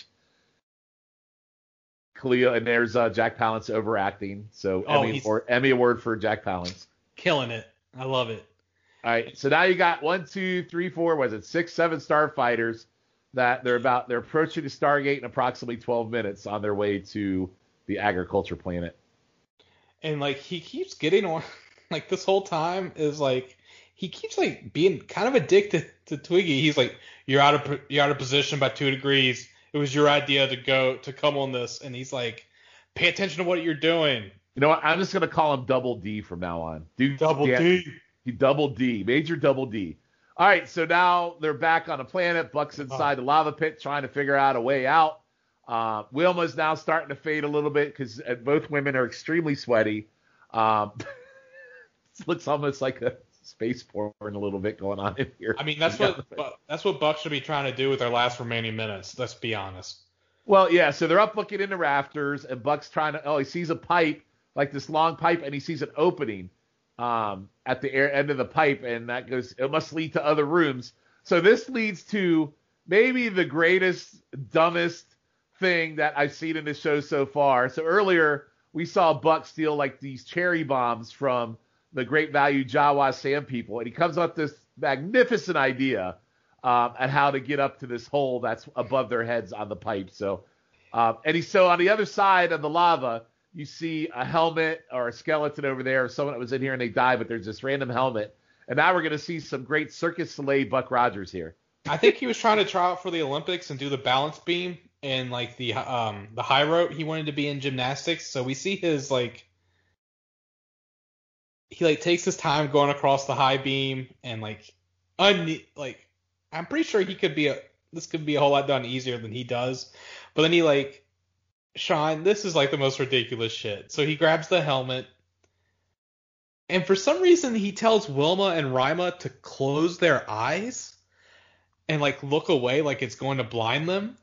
Khalil, and there's uh, Jack Palance overacting. So Oh, Emmy he's- award, Emmy award for Jack Palance. Killing it. I love it. All right, so now you got one, two, three, four. Was it six, seven starfighters that they're about? They're approaching the Stargate in approximately twelve minutes on their way to the agriculture planet. And like he keeps getting on, like this whole time is like he keeps like being kind of addicted to Twiggy. He's like, you're out of you're out of position by two degrees. It was your idea to go to come on this, and he's like, pay attention to what you're doing. You know what? I'm just gonna call him Double D from now on. Dude, Double yeah, D. He double D, Major Double D. All right, so now they're back on the planet. Buck's inside the lava pit trying to figure out a way out. Uh, Wilma's now starting to fade a little bit because both women are extremely sweaty. Um, it looks almost like a space porn a little bit going on in here. I mean, that's what Bu- that's what Buck should be trying to do with their last remaining minutes. Let's be honest. Well, yeah, so they're up looking in the rafters, and Buck's trying to, oh, he sees a pipe, like this long pipe, and he sees an opening um, at the air, end of the pipe, and that goes, it must lead to other rooms. So this leads to maybe the greatest, dumbest thing that I've seen in this show so far. So earlier we saw Buck steal like these cherry bombs from the Great Value Jawa Sand people, and he comes up with this magnificent idea um, at how to get up to this hole that's above their heads on the pipe. So, um, and he so on the other side of the lava, you see a helmet or a skeleton over there, or someone that was in here and they died, but there's this random helmet. And now we're going to see some great Circus Soleil Buck Rogers here. I think he was trying to try out for the Olympics and do the balance beam and like the um the high rope. He wanted to be in gymnastics, so we see his like he like takes his time going across the high beam and like un like I'm pretty sure he could be a this could be a whole lot done easier than he does, but then he like Sean, this is like the most ridiculous shit. So he grabs the helmet, and for some reason he tells Wilma and Rima to close their eyes and like look away like it's going to blind them.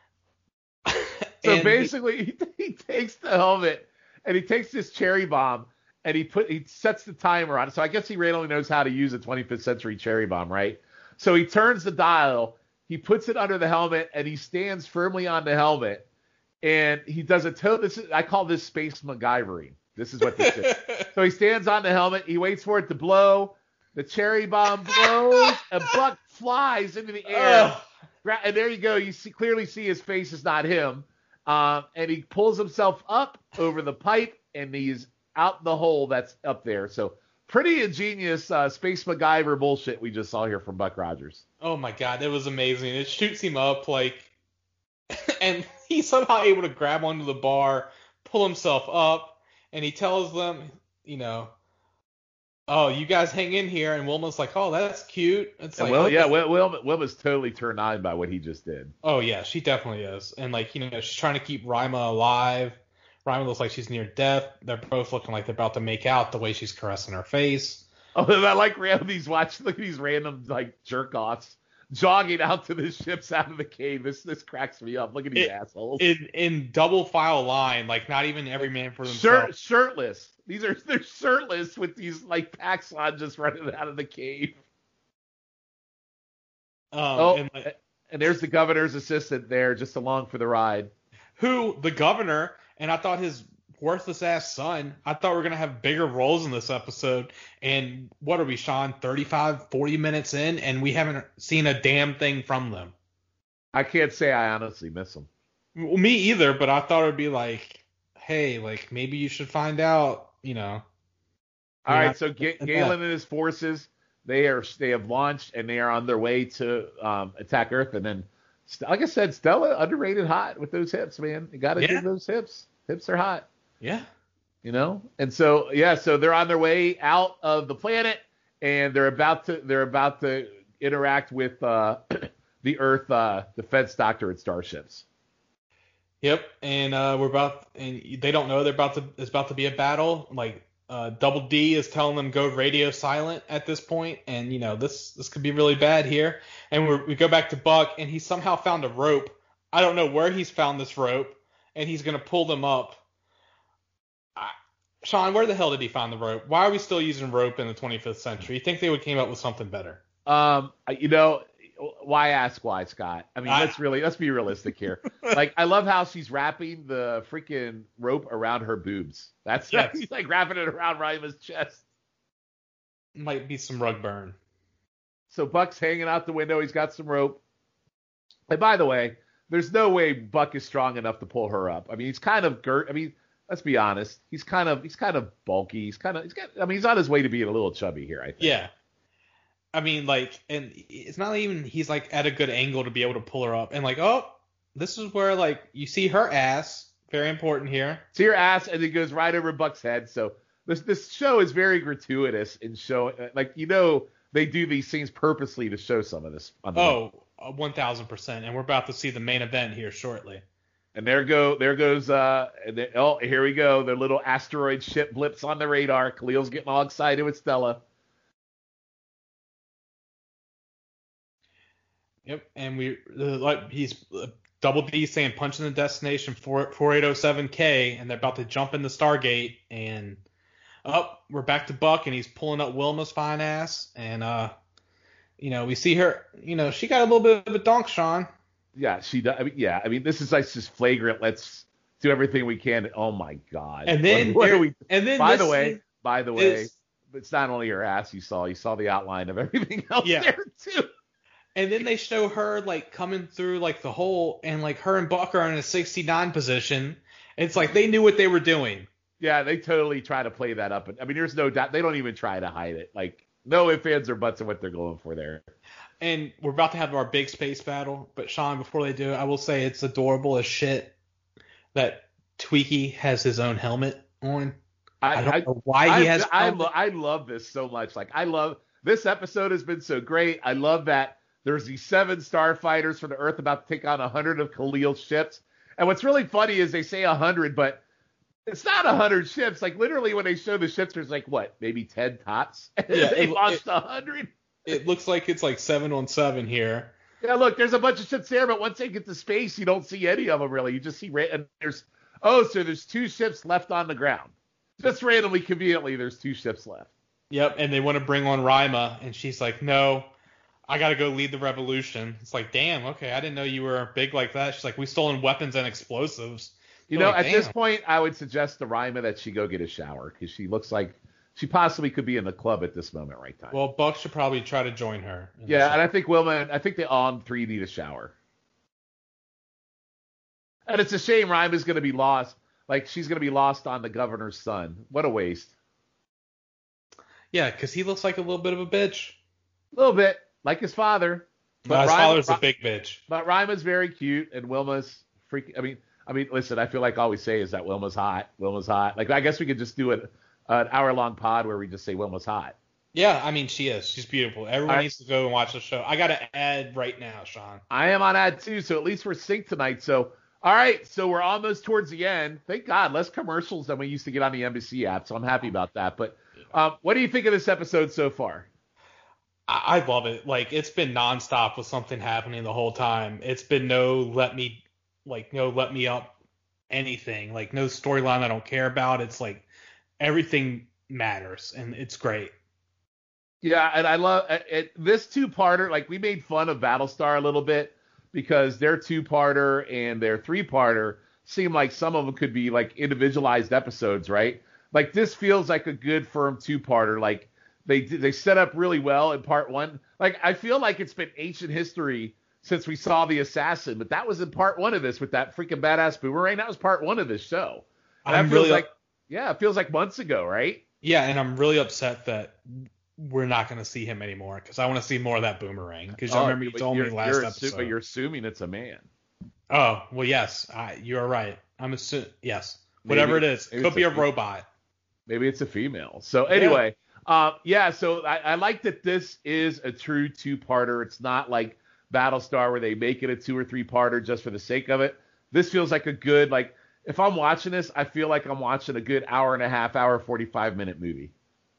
So And basically, he, he takes the helmet and he takes this cherry bomb and he put he sets the timer on it. So I guess he randomly knows how to use a twenty-fifth century cherry bomb, right? So he turns the dial, he puts it under the helmet, and he stands firmly on the helmet. And he does a total. This is, I call this space MacGyvering. This is what this is. So he stands on the helmet. He waits for it to blow. The cherry bomb blows. A Buck flies into the air. Gra- And there you go. You see clearly see his face is not him. Um, and he pulls himself up over the pipe, and he's out the hole that's up there. So pretty ingenious uh, space MacGyver bullshit we just saw here from Buck Rogers. oh my god, it was amazing. It shoots him up like, and he's somehow able to grab onto the bar, pull himself up, and he tells them, you know, oh, you guys hang in here. And Wilma's like, oh, that's cute. It's And like, Wil- okay. yeah, Wil- Wilma, Wilma's totally turned on by what he just did. Oh yeah, she definitely is. And like, you know, she's trying to keep Rima alive. Rima looks like she's near death. They're both looking like they're about to make out the way she's caressing her face. Oh, and I like random these watch look at these random like jerk offs jogging out to the ships out of the cave. This this cracks me up. Look at these It- assholes. In in double file line, like not even every man for Shirt, themselves. shirtless. These are they're shirtless with these like packs on just running out of the cave. Um, Oh, and, like, and there's the governor's assistant there just along for the ride. who the governor and I thought his worthless ass son. I thought we were gonna have bigger roles in this episode. And what are we, Sean? thirty-five, forty minutes in, and we haven't seen a damn thing from them. I can't say I honestly miss them. Well, me either, but I thought it'd be like, hey, like maybe you should find out, you know. All You're right, not- so Ga- Galen and his forces, they are they have launched and they are on their way to um, attack Earth. And then, like I said, Stella underrated hot with those hips, man. You got to Yeah. give those hips. Hips are hot, Yeah. you know. And so yeah, so they're on their way out of the planet, and they're about to they're about to interact with uh, the Earth uh, defense doctorate starships. Yep, and uh, we're about, and they don't know they're about to. It's about to be a battle. Like uh, Double D is telling them go radio silent at this point, and you know this this could be really bad here. And we we go back to Buck, and he somehow found a rope. I don't know where he's found this rope, and he's gonna pull them up. I, Sean, where the hell did he find the rope? Why are we still using rope in the twenty-fifth century? You think they would came up with something better? Um, you know, why ask why, Scott? I mean, I- let's really let's be realistic here. Like, I love how she's wrapping the freaking rope around her boobs. That's Yes. he's like wrapping it around Rima's chest. Might be some rug burn. So Buck's hanging out the window. He's got some rope. And by the way, there's no way Buck is strong enough to pull her up. I mean, he's kind of girt. I mean, let's be honest. He's kind of he's kind of bulky. He's kind of he's got. I mean, he's on his way to being a little chubby here, I think. Yeah. I mean, like, and it's not even he's like at a good angle to be able to pull her up. And like, oh, this is where like you see her ass. Very important here. See her ass, and it goes right over Buck's head. So this this show is very gratuitous in showing, like, you know, they do these things purposely to show some of this. On the Oh, one thousand percent. And we're about to see the main event here shortly. And there go, there goes, uh, and then, oh, here we go. The little asteroid ship blips on the radar. Khalil's getting all excited with Stella. Yep. And we uh, like he's uh, Double D saying punching the destination for forty-eight oh seven K, and they're about to jump in the Stargate. And up, oh, we're back to Buck, and he's pulling up Wilma's fine ass. And uh, you know, we see her, you know, she got a little bit of a donk, Sean. Yeah, she does. I mean, yeah, I mean, this is like just flagrant. Let's do everything we can. Oh my God. And then, what, what are we? And then, by the way, by the way, is, it's not only her ass you saw. You saw the outline of everything else yeah. there too. And then they show her like coming through like the hole, and like her and Buck are in a sixty-nine position. It's like they knew what they were doing. Yeah, they totally try to play that up. I mean, there's no doubt. They don't even try to hide it. Like, no ifs, ands, or buts of what they're going for there. And we're about to have our big space battle. But, Sean, before they do it, I will say it's adorable as shit that Twiki has his own helmet on. I, I don't I, know why I, he has I, I, lo- I love this so much. Like, I love – this episode has been so great. I love that there's these seven starfighters from the Earth about to take on one hundred of Khalil's ships. And what's really funny is they say one hundred, but – it's not one hundred ships. Like, literally, when they show the ships, there's like, what, maybe ten tops? Yeah, they it, launched it, one hundred. It looks like it's like seven on seven here. Yeah, look, there's a bunch of ships there, but once they get to space, you don't see any of them, really. You just see, ra- and there's, oh, so there's two ships left on the ground. Just randomly, conveniently, there's two ships left. Yep, and they want to bring on Rima, and she's like, no, I got to go lead the revolution. It's like, damn, okay, I didn't know you were big like that. She's like, we stolen weapons and explosives. You know, like, at this point, I would suggest to Rima that she go get a shower because she looks like she possibly could be in the club at this moment right time. Well, Buck should probably try to join her. Yeah, and I think Wilma, I think they all three need a shower. And it's a shame Rima's going to be lost. Like, she's going to be lost on the governor's son. What a waste. Yeah, because he looks like a little bit of a bitch. A little bit, like his father. But no, his Rima, father's a big bitch. But Rima's very cute, and Wilma's freaking, I mean, I mean, listen, I feel like all we say is that Wilma's hot. Wilma's hot. Like, I guess we could just do an, an hour-long pod where we just say Wilma's hot. Yeah, I mean, she is. She's beautiful. Everyone right. needs to go and watch the show. I got to add right now, Sean. I am on ad, too, so at least we're synced tonight. So, all right, so we're almost towards the end. Thank God, less commercials than we used to get on the N B C app, so I'm happy about that. But um, what do you think of this episode so far? I, I love it. Like, it's been nonstop with something happening the whole time. It's been no let me, like, no let me up anything. Like, no storyline I don't care about. It's like everything matters, and it's great. Yeah, and I love it, this two-parter. Like, we made fun of Battlestar a little bit because their two-parter and their three-parter seem like some of them could be like individualized episodes, right? Like, this feels like a good firm two-parter. Like, they they set up really well in part one. Like, I feel like it's been ancient history since we saw the assassin, but that was in part one of this with that freaking badass boomerang. That was part one of this show. And I'm that feels really like, yeah, it feels like months ago, right? Yeah, and I'm really upset that we're not going to see him anymore because I want to see more of that boomerang. Because I oh, remember you told me last you're episode. Assu- but you're assuming it's a man. Oh, well, yes, I, you're right. I'm assuming, yes. Whatever maybe, it is. Could be a, a robot. Maybe it's a female. So anyway, yeah, um, yeah so I, I like that this is a true two-parter. It's not like Battlestar where they make it a two or three-parter just for the sake of it. This feels like a good, like, if I'm watching this, I feel like I'm watching a good hour and a half, hour, forty-five minute movie.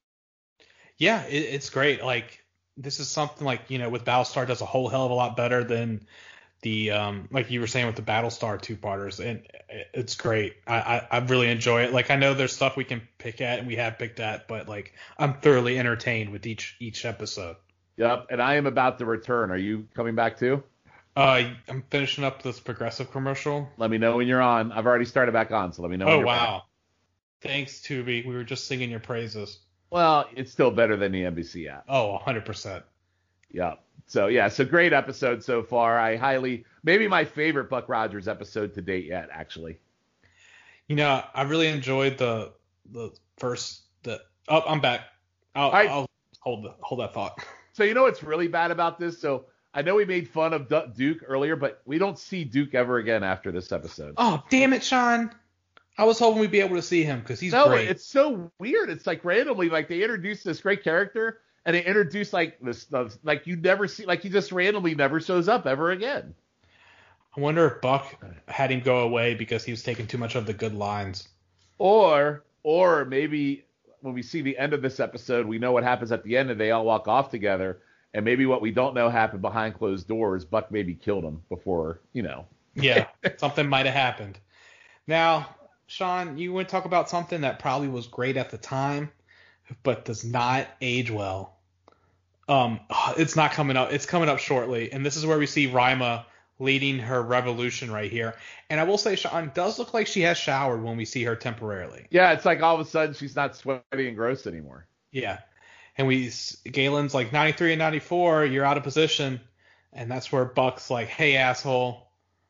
Yeah, it, it's great. Like, this is something like, you know, with Battlestar does a whole hell of a lot better than the, um, like you were saying with the Battlestar two-parters. And it's great. I, I, I really enjoy it. Like, I know there's stuff we can pick at and we have picked at, but like, I'm thoroughly entertained with each, each episode. Yep. And I am about to return. Are you coming back too? Uh, I'm finishing up this Progressive commercial. Let me know when you're on. I've already started back on, so let me know when oh, you're wow. back. Thanks, Tubi. We were just singing your praises. Well, it's still better than the N B C app. Oh, one hundred percent. Yeah. So, yeah, so great episode so far. I highly, maybe my favorite Buck Rogers episode to date yet, actually. You know, I really enjoyed the the first, the, oh, I'm back. I'll, right. I'll hold the, hold that thought. So, you know what's really bad about this? So, I know we made fun of D- Duke earlier, but we don't see Duke ever again after this episode. Oh, damn it, Sean. I was hoping we'd be able to see him because he's no, great. It's so weird. It's like randomly, like they introduced this great character and they introduced like this, like you never see, like he just randomly never shows up ever again. I wonder if Buck had him go away because he was taking too much of the good lines. Or, or maybe when we see the end of this episode, we know what happens at the end and they all walk off together. And maybe what we don't know happened behind closed doors. Buck maybe killed him before, you know. Yeah, something might have happened. Now, Sean, you want to talk about something that probably was great at the time, but does not age well. Um, it's not coming up. It's coming up shortly, and this is where we see Rima leading her revolution right here. And I will say, Sean, does look like she has showered when we see her temporarily. Yeah, it's like all of a sudden she's not sweaty and gross anymore. Yeah, and we Galen's like ninety-three and ninety-four, you're out of position, and that's where Buck's like, hey asshole.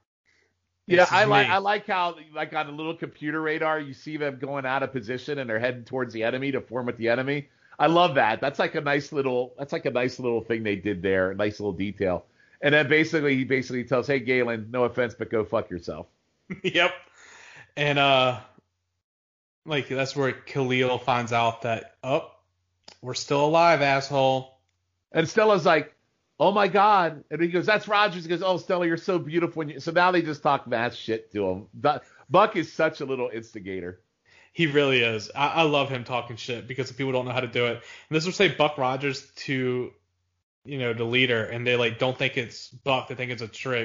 Yeah, I like I like how like on a little computer radar you see them going out of position and they're heading towards the enemy to form with the enemy. I love that. That's like a nice little that's like a nice little thing they did there, a nice little detail. And then basically he basically tells, hey Galen, no offense, but go fuck yourself. Yep. And uh like that's where Khalil finds out that, oh, we're still alive, asshole. And Stella's like, oh my God. And he goes, that's Rogers. He goes, oh, Stella, you're so beautiful. When you... So now they just talk mass shit to him. Buck is such a little instigator. He really is. I, I love him talking shit because people don't know how to do it. And this would say Buck Rogers to, you know, the leader, and they like don't think it's Buck. They think it's a trick.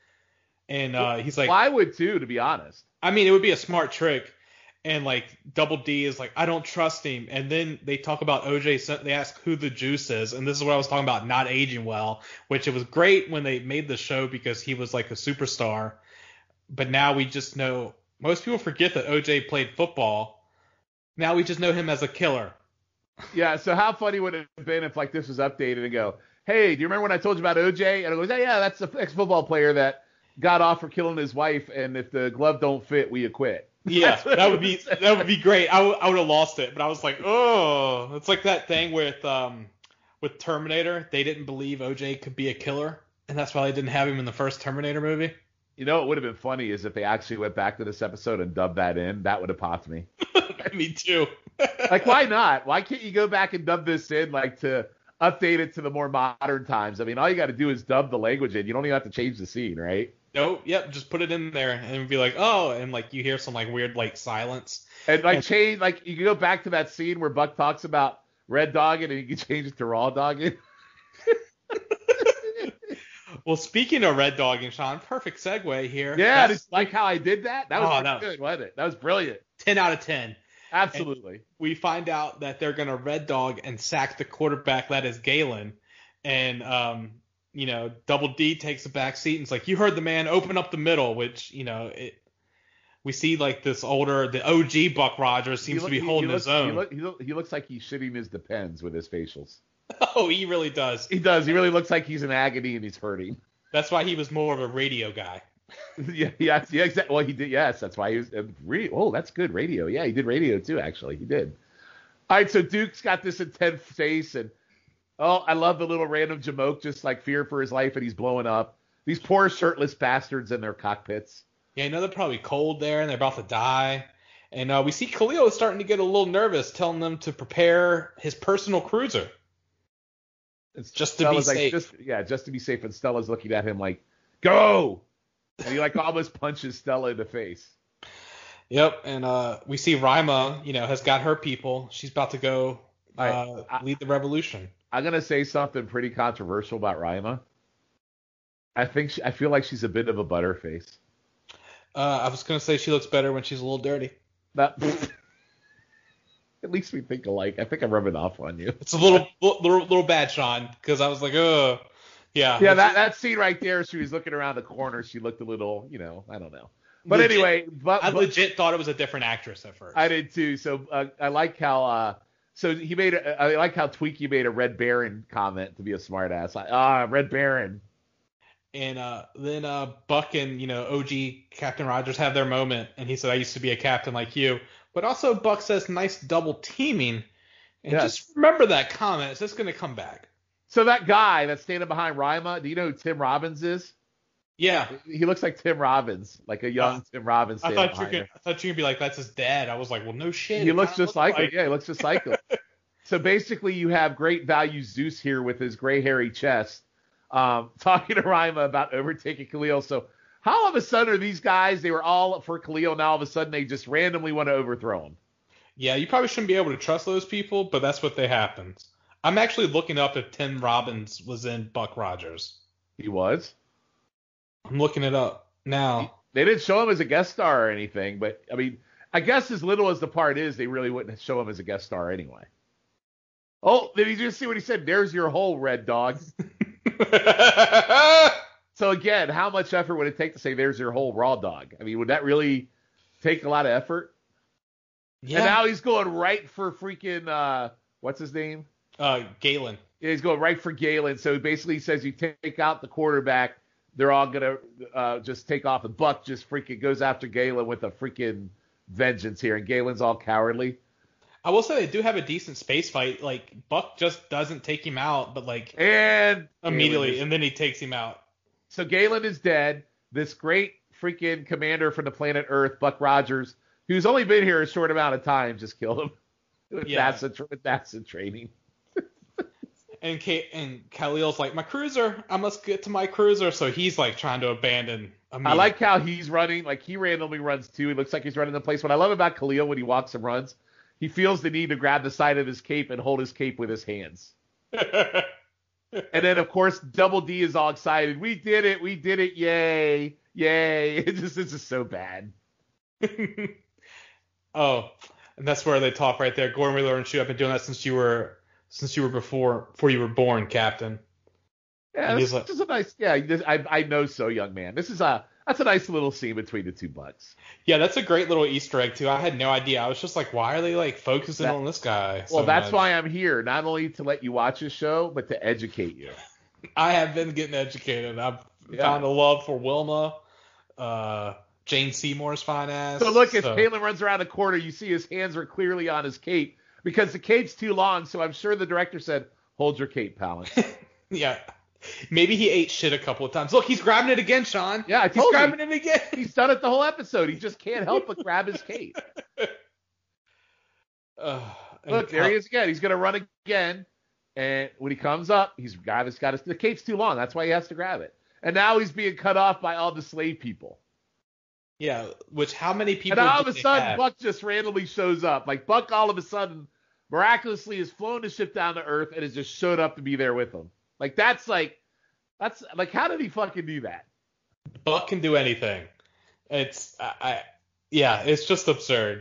And uh, he's like, well, I would too, to be honest. I mean, it would be a smart trick. And like Double D is like, I don't trust him. And then they talk about O J. They ask who the juice is, and this is what I was talking about, not aging well. Which it was great when they made the show because he was like a superstar. But now we just know. Most people forget that O J played football. Now we just know him as a killer. Yeah. So how funny would it have been if like this was updated and go, hey, do you remember when I told you about O J? And it goes, yeah, yeah, that's the ex-football player that got off for killing his wife, and if the glove don't fit, we acquit. Yeah, that would be that would be great. I, w- I would have lost it, but I was like, oh, it's like that thing with um with Terminator. They didn't believe O J could be a killer, and that's why they didn't have him in the first Terminator movie. You know, what would have been funny is if they actually went back to this episode and dubbed that in. That would have popped me. Me too. Like, why not? Why can't you go back and dub this in, like to update it to the more modern times? I mean, all you got to do is dub the language in. You don't even have to change the scene, right? Nope. Yep. Just put it in there and be like, oh, and like you hear some like weird like silence. And like change, like you can go back to that scene where Buck talks about Red Dogging, and you can change it to Raw Dogging. Well, speaking of Red Dogging, Sean, perfect segue here. Yeah, just like how I did that. That was oh, pretty no. good, wasn't it? That was brilliant. ten out of ten. Absolutely. And we find out that they're gonna Red Dog and sack the quarterback, that is Galen, and um. You know, Double D takes a back seat and it's like, you heard the man, open up the middle, which, you know, it, we see like this older, the O G Buck Rogers seems look, to be holding looks, his own. He, look, he, look, he looks like he's shitting his depends with his facials. Oh, he really does. He does. He really looks like he's in agony and he's hurting. That's why he was more of a radio guy. yeah, yeah, yeah, exactly. Well, he did. Yes, that's why he was. Uh, re- oh, that's good radio. Yeah, he did radio too, actually. He did. All right, so Duke's got this intense face and, oh, I love the little random Jamoke, just like fear for his life, and he's blowing up. These poor shirtless bastards in their cockpits. Yeah, I know they're probably cold there, and they're about to die. And uh, we see Khalil is starting to get a little nervous, telling them to prepare his personal cruiser. It's just to Stella's be like, safe. Just, yeah, just to be safe. And Stella's looking at him like, go! And he like almost punches Stella in the face. Yep, and uh, we see Rima, you know, has got her people. She's about to go uh, right. I, lead the revolution. I'm gonna say something pretty controversial about Rima. I think she, I feel like she's a bit of a butterface. Uh, I was gonna say she looks better when she's a little dirty. That, at least we think alike. I think I'm rubbing off on you. It's a little little, little bad, Sean, because I was like, oh, yeah. Yeah, that, that scene right there, she was looking around the corner. She looked a little, you know, I don't know. But legit, anyway, but, I but, legit thought it was a different actress at first. I did too. So uh, I like how. Uh, So he made a, I like how Tweaky made a Red Baron comment to be a smartass. Like, ah, Red Baron. And uh, then uh, Buck and, you know, O G Captain Rogers have their moment, and he said, I used to be a captain like you. But also Buck says, nice double teaming. And yes. Just remember that comment. It's just going to come back. So that guy that's standing behind Rima, do you know who Tim Robbins is? Yeah. He looks like Tim Robbins, like a young uh, Tim Robbins. I thought, you could, I thought you were going to be like, that's his dad. I was like, well, no shit. He looks just like, like him. Yeah, he looks just like him. So basically you have great value Zeus here with his gray hairy chest um, talking to Rima about overtaking Khalil. So how all of a sudden are these guys, they were all for Khalil, now all of a sudden they just randomly want to overthrow him? Yeah, you probably shouldn't be able to trust those people, but that's what they happens. I'm actually looking up if Tim Robbins was in Buck Rogers. He was? I'm looking it up now. They didn't show him as a guest star or anything, but I mean, I guess as little as the part is, they really wouldn't show him as a guest star anyway. Oh, did you just see what he said? There's your hole, Red Dog. So again, how much effort would it take to say there's your whole Raw Dog? I mean, would that really take a lot of effort? Yeah. And now he's going right for freaking, uh, what's his name? Uh, Galen. Yeah, he's going right for Galen. So basically he says you take out the quarterback, they're all going to uh, just take off. And Buck just freaking goes after Galen with a freaking vengeance here. And Galen's all cowardly. I will say they do have a decent space fight. Like, Buck just doesn't take him out, but like and immediately, is, and then he takes him out. So Galen is dead. This great freaking commander from the planet Earth, Buck Rogers, who's only been here a short amount of time, just killed him with, yeah. NASA, with NASA training. and Kate, and Khalil's like, my cruiser, I must get to my cruiser. So he's like trying to abandon. I like how he's running. Like, he randomly runs too. He looks like he's running the place. What I love about Khalil when he walks and runs, he feels the need to grab the side of his cape and hold his cape with his hands. And then, of course, Double D is all excited. We did it. We did it. Yay. Yay. It's just, this is so bad. Oh, and that's where they talk right there. Gordon, we learned you. I've been doing that since you were since you were before before you were born, Captain. Yeah, this, like, this is a nice. Yeah, this, I I know so, young man. This is a that's a nice little scene between the two Bucks. Yeah, that's a great little Easter egg too. I had no idea. I was just like, why are they like focusing that, on this guy? Well, so that's much? why I'm here. Not only to let you watch this show, but to educate you. I have been getting educated. I've yeah. found a love for Wilma, uh, Jane Seymour's fine ass. So look, as so. Kalen runs around the corner, you see his hands are clearly on his cape because the cape's too long. So I'm sure the director said, "Hold your cape, Palance." Yeah. Maybe he ate shit a couple of times. Look, he's grabbing it again, Sean. Yeah, I he's grabbing you. it again. He's done it the whole episode. He just can't help but grab his cape. Uh, Look, there he is again. He's going to run again. And when he comes up, he's got his, got his, the cape's too long. That's why he has to grab it. And now he's being cut off by all the slave people. Yeah, which how many people? And all of a sudden, have? Buck just randomly shows up. Like, Buck all of a sudden miraculously has flown the ship down to Earth and has just showed up to be there with him. Like, that's like, that's like, how did he fucking do that? Buck can do anything. It's, I, I yeah, it's just absurd.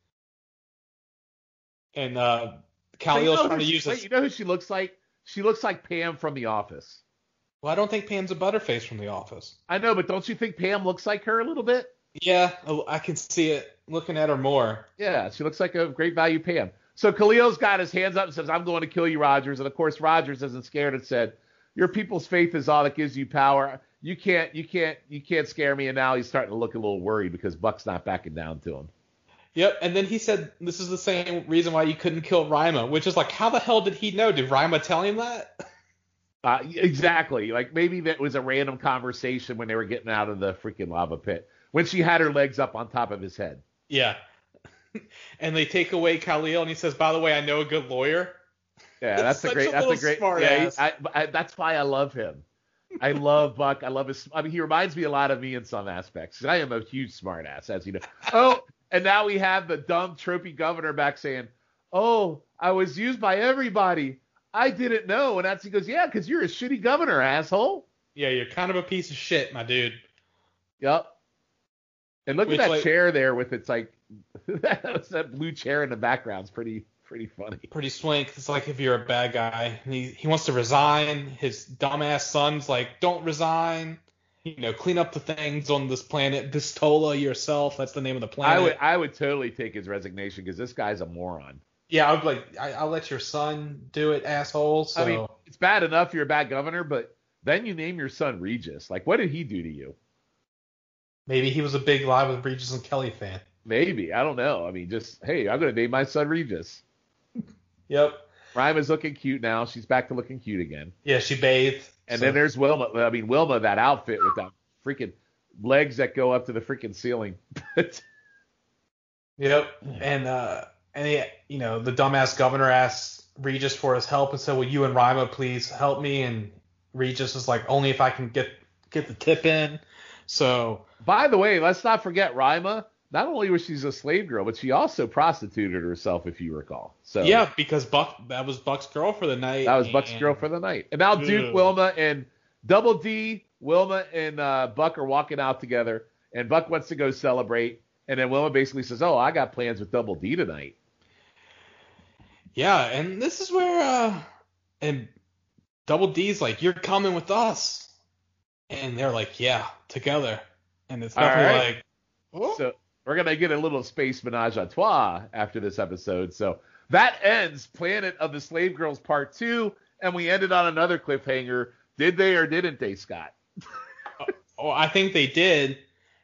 And uh, Kal-El's you know trying to use this. You know who she looks like? She looks like Pam from The Office. Well, I don't think Pam's a Butterface from The Office. I know, but don't you think Pam looks like her a little bit? Yeah, I can see it looking at her more. Yeah, she looks like a great value Pam. So Khalil's got his hands up and says, I'm going to kill you, Rogers. And, of course, Rogers isn't scared and said, your people's faith is all that gives you power. You can't, you can't, you can't scare me. And now he's starting to look a little worried because Buck's not backing down to him. Yep, and then he said this is the same reason why you couldn't kill Rima, which is like, how the hell did he know? Did Rima tell him that? Uh, exactly. Like, maybe that was a random conversation when they were getting out of the freaking lava pit, when she had her legs up on top of his head. Yeah. And they take away Kal-El, and he says, by the way, I know a good lawyer. Yeah, that's a great, a that's a great, yeah, he, I, I, that's why I love him. I love Buck. I love his, I mean, he reminds me a lot of me in some aspects. I am a huge smartass, as you know. Oh, and now we have the dumb, tropey governor back saying, oh, I was used by everybody. I didn't know. And that's, he goes, yeah, because you're a shitty governor, asshole. Yeah, you're kind of a piece of shit, my dude. Yep. And look Which, at that like, chair there with its, like, that blue chair in the background's pretty pretty funny. Pretty swank. It's like if you're a bad guy. And he, he wants to resign. His dumbass son's like, don't resign. You know, clean up the things on this planet. Vistola yourself. That's the name of the planet. I would I would totally take his resignation because this guy's a moron. Yeah, I would like, I, I'll let your son do it, asshole. So. I mean, it's bad enough you're a bad governor, but then you name your son Regis. Like, what did he do to you? Maybe he was a big Live with Regis and Kelly fan. Maybe. I don't know. I mean, just, hey, I'm going to name my son Regis. Yep. Rima's looking cute now. She's back to looking cute again. Yeah, she bathed. And so. then there's Wilma. I mean, Wilma, that outfit with that freaking legs that go up to the freaking ceiling. Yep. And, uh, and he, you know, the dumbass governor asks Regis for his help and said, will you and Rima please help me? And Regis is like, only if I can get, get the tip in. So. By the way, let's not forget Rima. Not only was she a slave girl, but she also prostituted herself, if you recall. So yeah, because Buck, that was Buck's girl for the night. That was Buck's girl for the night. And now Duke, Ugh. Wilma, and Double D, Wilma, and uh, Buck are walking out together. And Buck wants to go celebrate. And then Wilma basically says, oh, I got plans with Double D tonight. Yeah, and this is where uh, and Double D's like, you're coming with us. And they're like, yeah, together. And it's definitely right. like, oh. So we're going to get a little space menage a trois after this episode. So that ends Planet of the Slave Girls Part two, and we ended on another cliffhanger. Did they or didn't they, Scott? Oh, I think they did,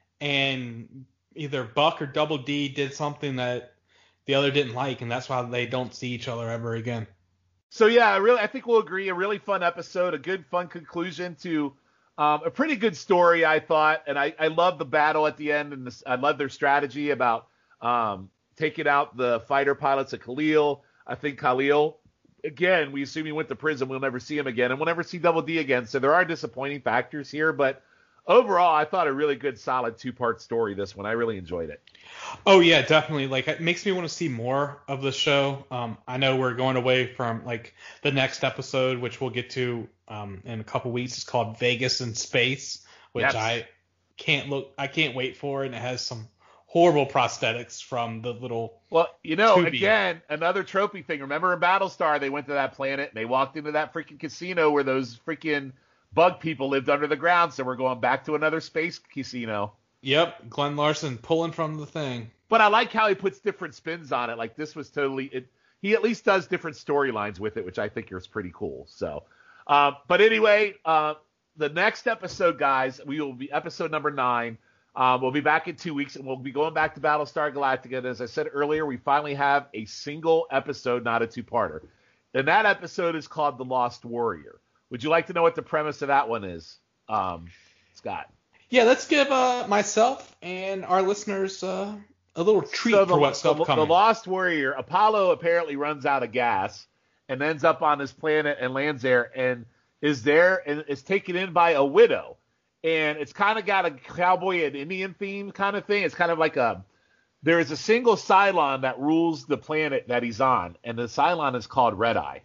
and either Buck or Double D did something that the other didn't like, and that's why they don't see each other ever again. So yeah, I really, I think we'll agree. A really fun episode, a good, fun conclusion to um, a pretty good story, I thought. And I, I love the battle at the end, and this, I love their strategy about um, taking out the fighter pilots of Khalil. I think Khalil, again, we assume he went to prison. We'll never see him again, and we'll never see Double D again. So there are disappointing factors here, but overall, I thought a really good, solid two-part story. This one, I really enjoyed it. Oh yeah, definitely. Like, it makes me want to see more of the show. Um, I know we're going away from like the next episode, which we'll get to um, in a couple weeks. It's called Vegas in Space, which Yes. I can't look. I can't wait for, and it has some horrible prosthetics from the little. Well, you know, Tubi. again, another trophy thing. Remember in Battlestar, they went to that planet and they walked into that freaking casino where those freaking bug people lived under the ground. So we're going back to another space casino. Yep, Glenn Larson pulling from the thing. But I like how he puts different spins on it. Like this was totally it. He at least does different storylines with it, which I think is pretty cool. So, uh, but anyway, uh, the next episode, guys, we will be episode number nine. Um, we'll be back in two weeks, and we'll be going back to Battlestar Galactica. And as I said earlier, we finally have a single episode, not a two-parter. And that episode is called The Lost Warrior. Would you like to know what the premise of that one is, um, Scott? Yeah, let's give uh, myself and our listeners uh, a little treat So the, for what's the, upcoming. The Lost Warrior, Apollo apparently runs out of gas and ends up on this planet and lands there and is there and is taken in by a widow. And it's kind of got a cowboy and Indian theme kind of thing. It's kind of like a there is a single Cylon that rules the planet that he's on, and the Cylon is called Red Eye.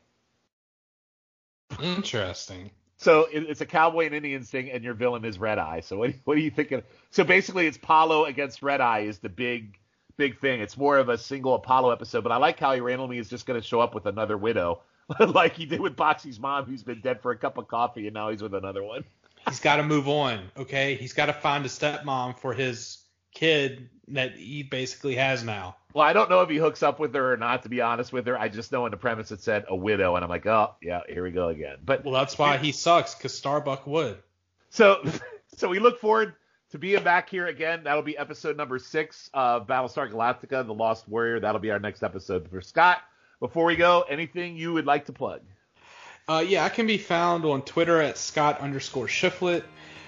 Interesting. So it, it's a cowboy and Indians thing, and your villain is Red Eye. So what, what are you thinking? So basically, it's Apollo against Red Eye is the big, big thing. It's more of a single Apollo episode, but I like how he randomly is just going to show up with another widow, like he did with Boxy's mom, who's been dead for a cup of coffee, and now he's with another one. He's got to move on, okay? He's got to find a stepmom for his kid that he basically has now. Well, I don't know if he hooks up with her or not, to be honest with her. I just know in the premise it said a widow, and I'm like, oh, yeah, here we go again. But Well, that's why he sucks, because Starbuck would. So, so we look forward to being back here again. That'll be episode number six of Battlestar Galactica, The Lost Warrior. That'll be our next episode. For Scott, before we go, anything you would like to plug? Uh, yeah, I can be found on Twitter at Scott underscore Shiflet.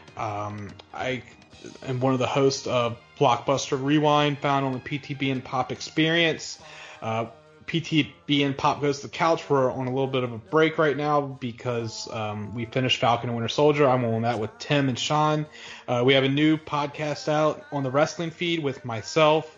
Um, I am one of the hosts of Blockbuster Rewind, found on the P T B N Pop Experience. Uh, P T B N Pop Goes to the Couch. We're on a little bit of a break right now because um, we finished Falcon and Winter Soldier. I'm on that with Tim and Sean. Uh, we have a new podcast out on the wrestling feed with myself,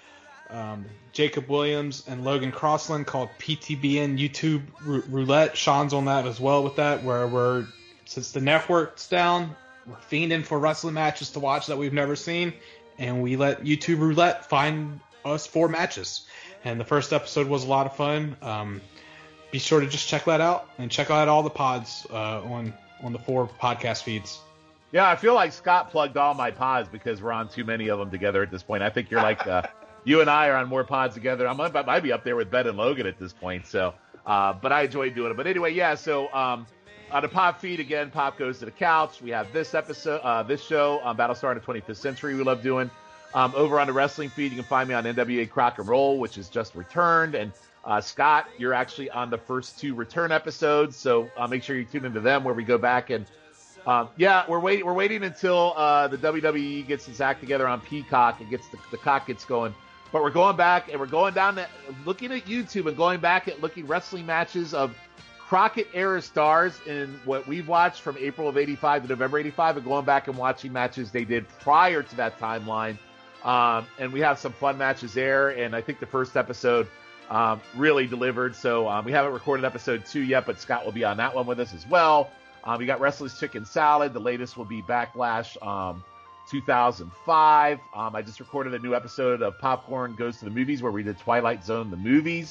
um, Jacob Williams, and Logan Crossland called P T B N YouTube R- Roulette. Sean's on that as well with that, where we're, since the network's down, we're fiending for wrestling matches to watch that we've never seen, and we let YouTube Roulette find us four matches. And the first episode was a lot of fun. Um, be sure to just check that out, and check out all the pods uh, on on the four podcast feeds. Yeah, I feel like Scott plugged all my pods because we're on too many of them together at this point. I think you're like, uh, you and I are on more pods together. I'm, I might be up there with Ben and Logan at this point. So, uh, but I enjoy doing it. But anyway, yeah. So um, on the Pop feed again, Pop Goes to the Couch. We have this episode, uh, this show on Battlestar in the twenty-fifth Century. We love doing. Um, over on the wrestling feed, you can find me on N W A Crock and Roll, which is just returned. And uh, Scott, you're actually on the first two return episodes, so uh, make sure you tune into them where we go back and um, yeah, we're waiting. We're waiting until uh, the W W E gets its act together on Peacock and gets the, the cock gets going. But we're going back and we're going down to looking at YouTube and going back at looking wrestling matches of Crockett era stars in what we've watched from April of eighty-five to November eighty-five, and going back and watching matches they did prior to that timeline. Um, and we have some fun matches there, and I think the first episode um, really delivered. So um, we haven't recorded episode two yet, but Scott will be on that one with us as well. Um, we got Wrestler's Chicken Salad. The latest will be Backlash um, two thousand five. Um, I just recorded a new episode of Popcorn Goes to the Movies where we did Twilight Zone, the movies.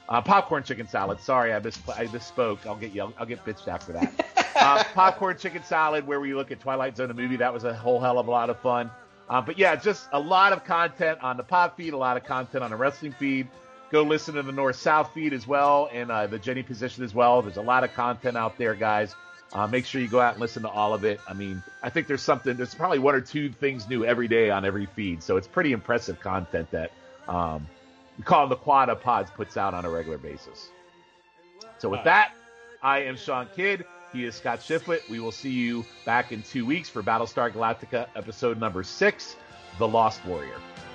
Uh, popcorn chicken salad. Sorry, I, mis- I misspoke. I'll get you. I'll, I'll get bitched after that. uh, popcorn chicken salad, where we look at Twilight Zone, the movie. That was a whole hell of a lot of fun. Uh, but yeah, just a lot of content on the pop feed, a lot of content on the wrestling feed. Go listen to the North-South feed as well, and uh, the Jenny position as well. There's a lot of content out there, guys. Uh, make sure you go out and listen to all of it. I mean, I think there's something, there's probably one or two things new every day on every feed. So it's pretty impressive content that um, we call them the Quad Pods puts out on a regular basis. So with that, I am Sean Kidd. He is Scott Shiflett. We will see you back in two weeks for Battlestar Galactica episode number six, The Lost Warrior.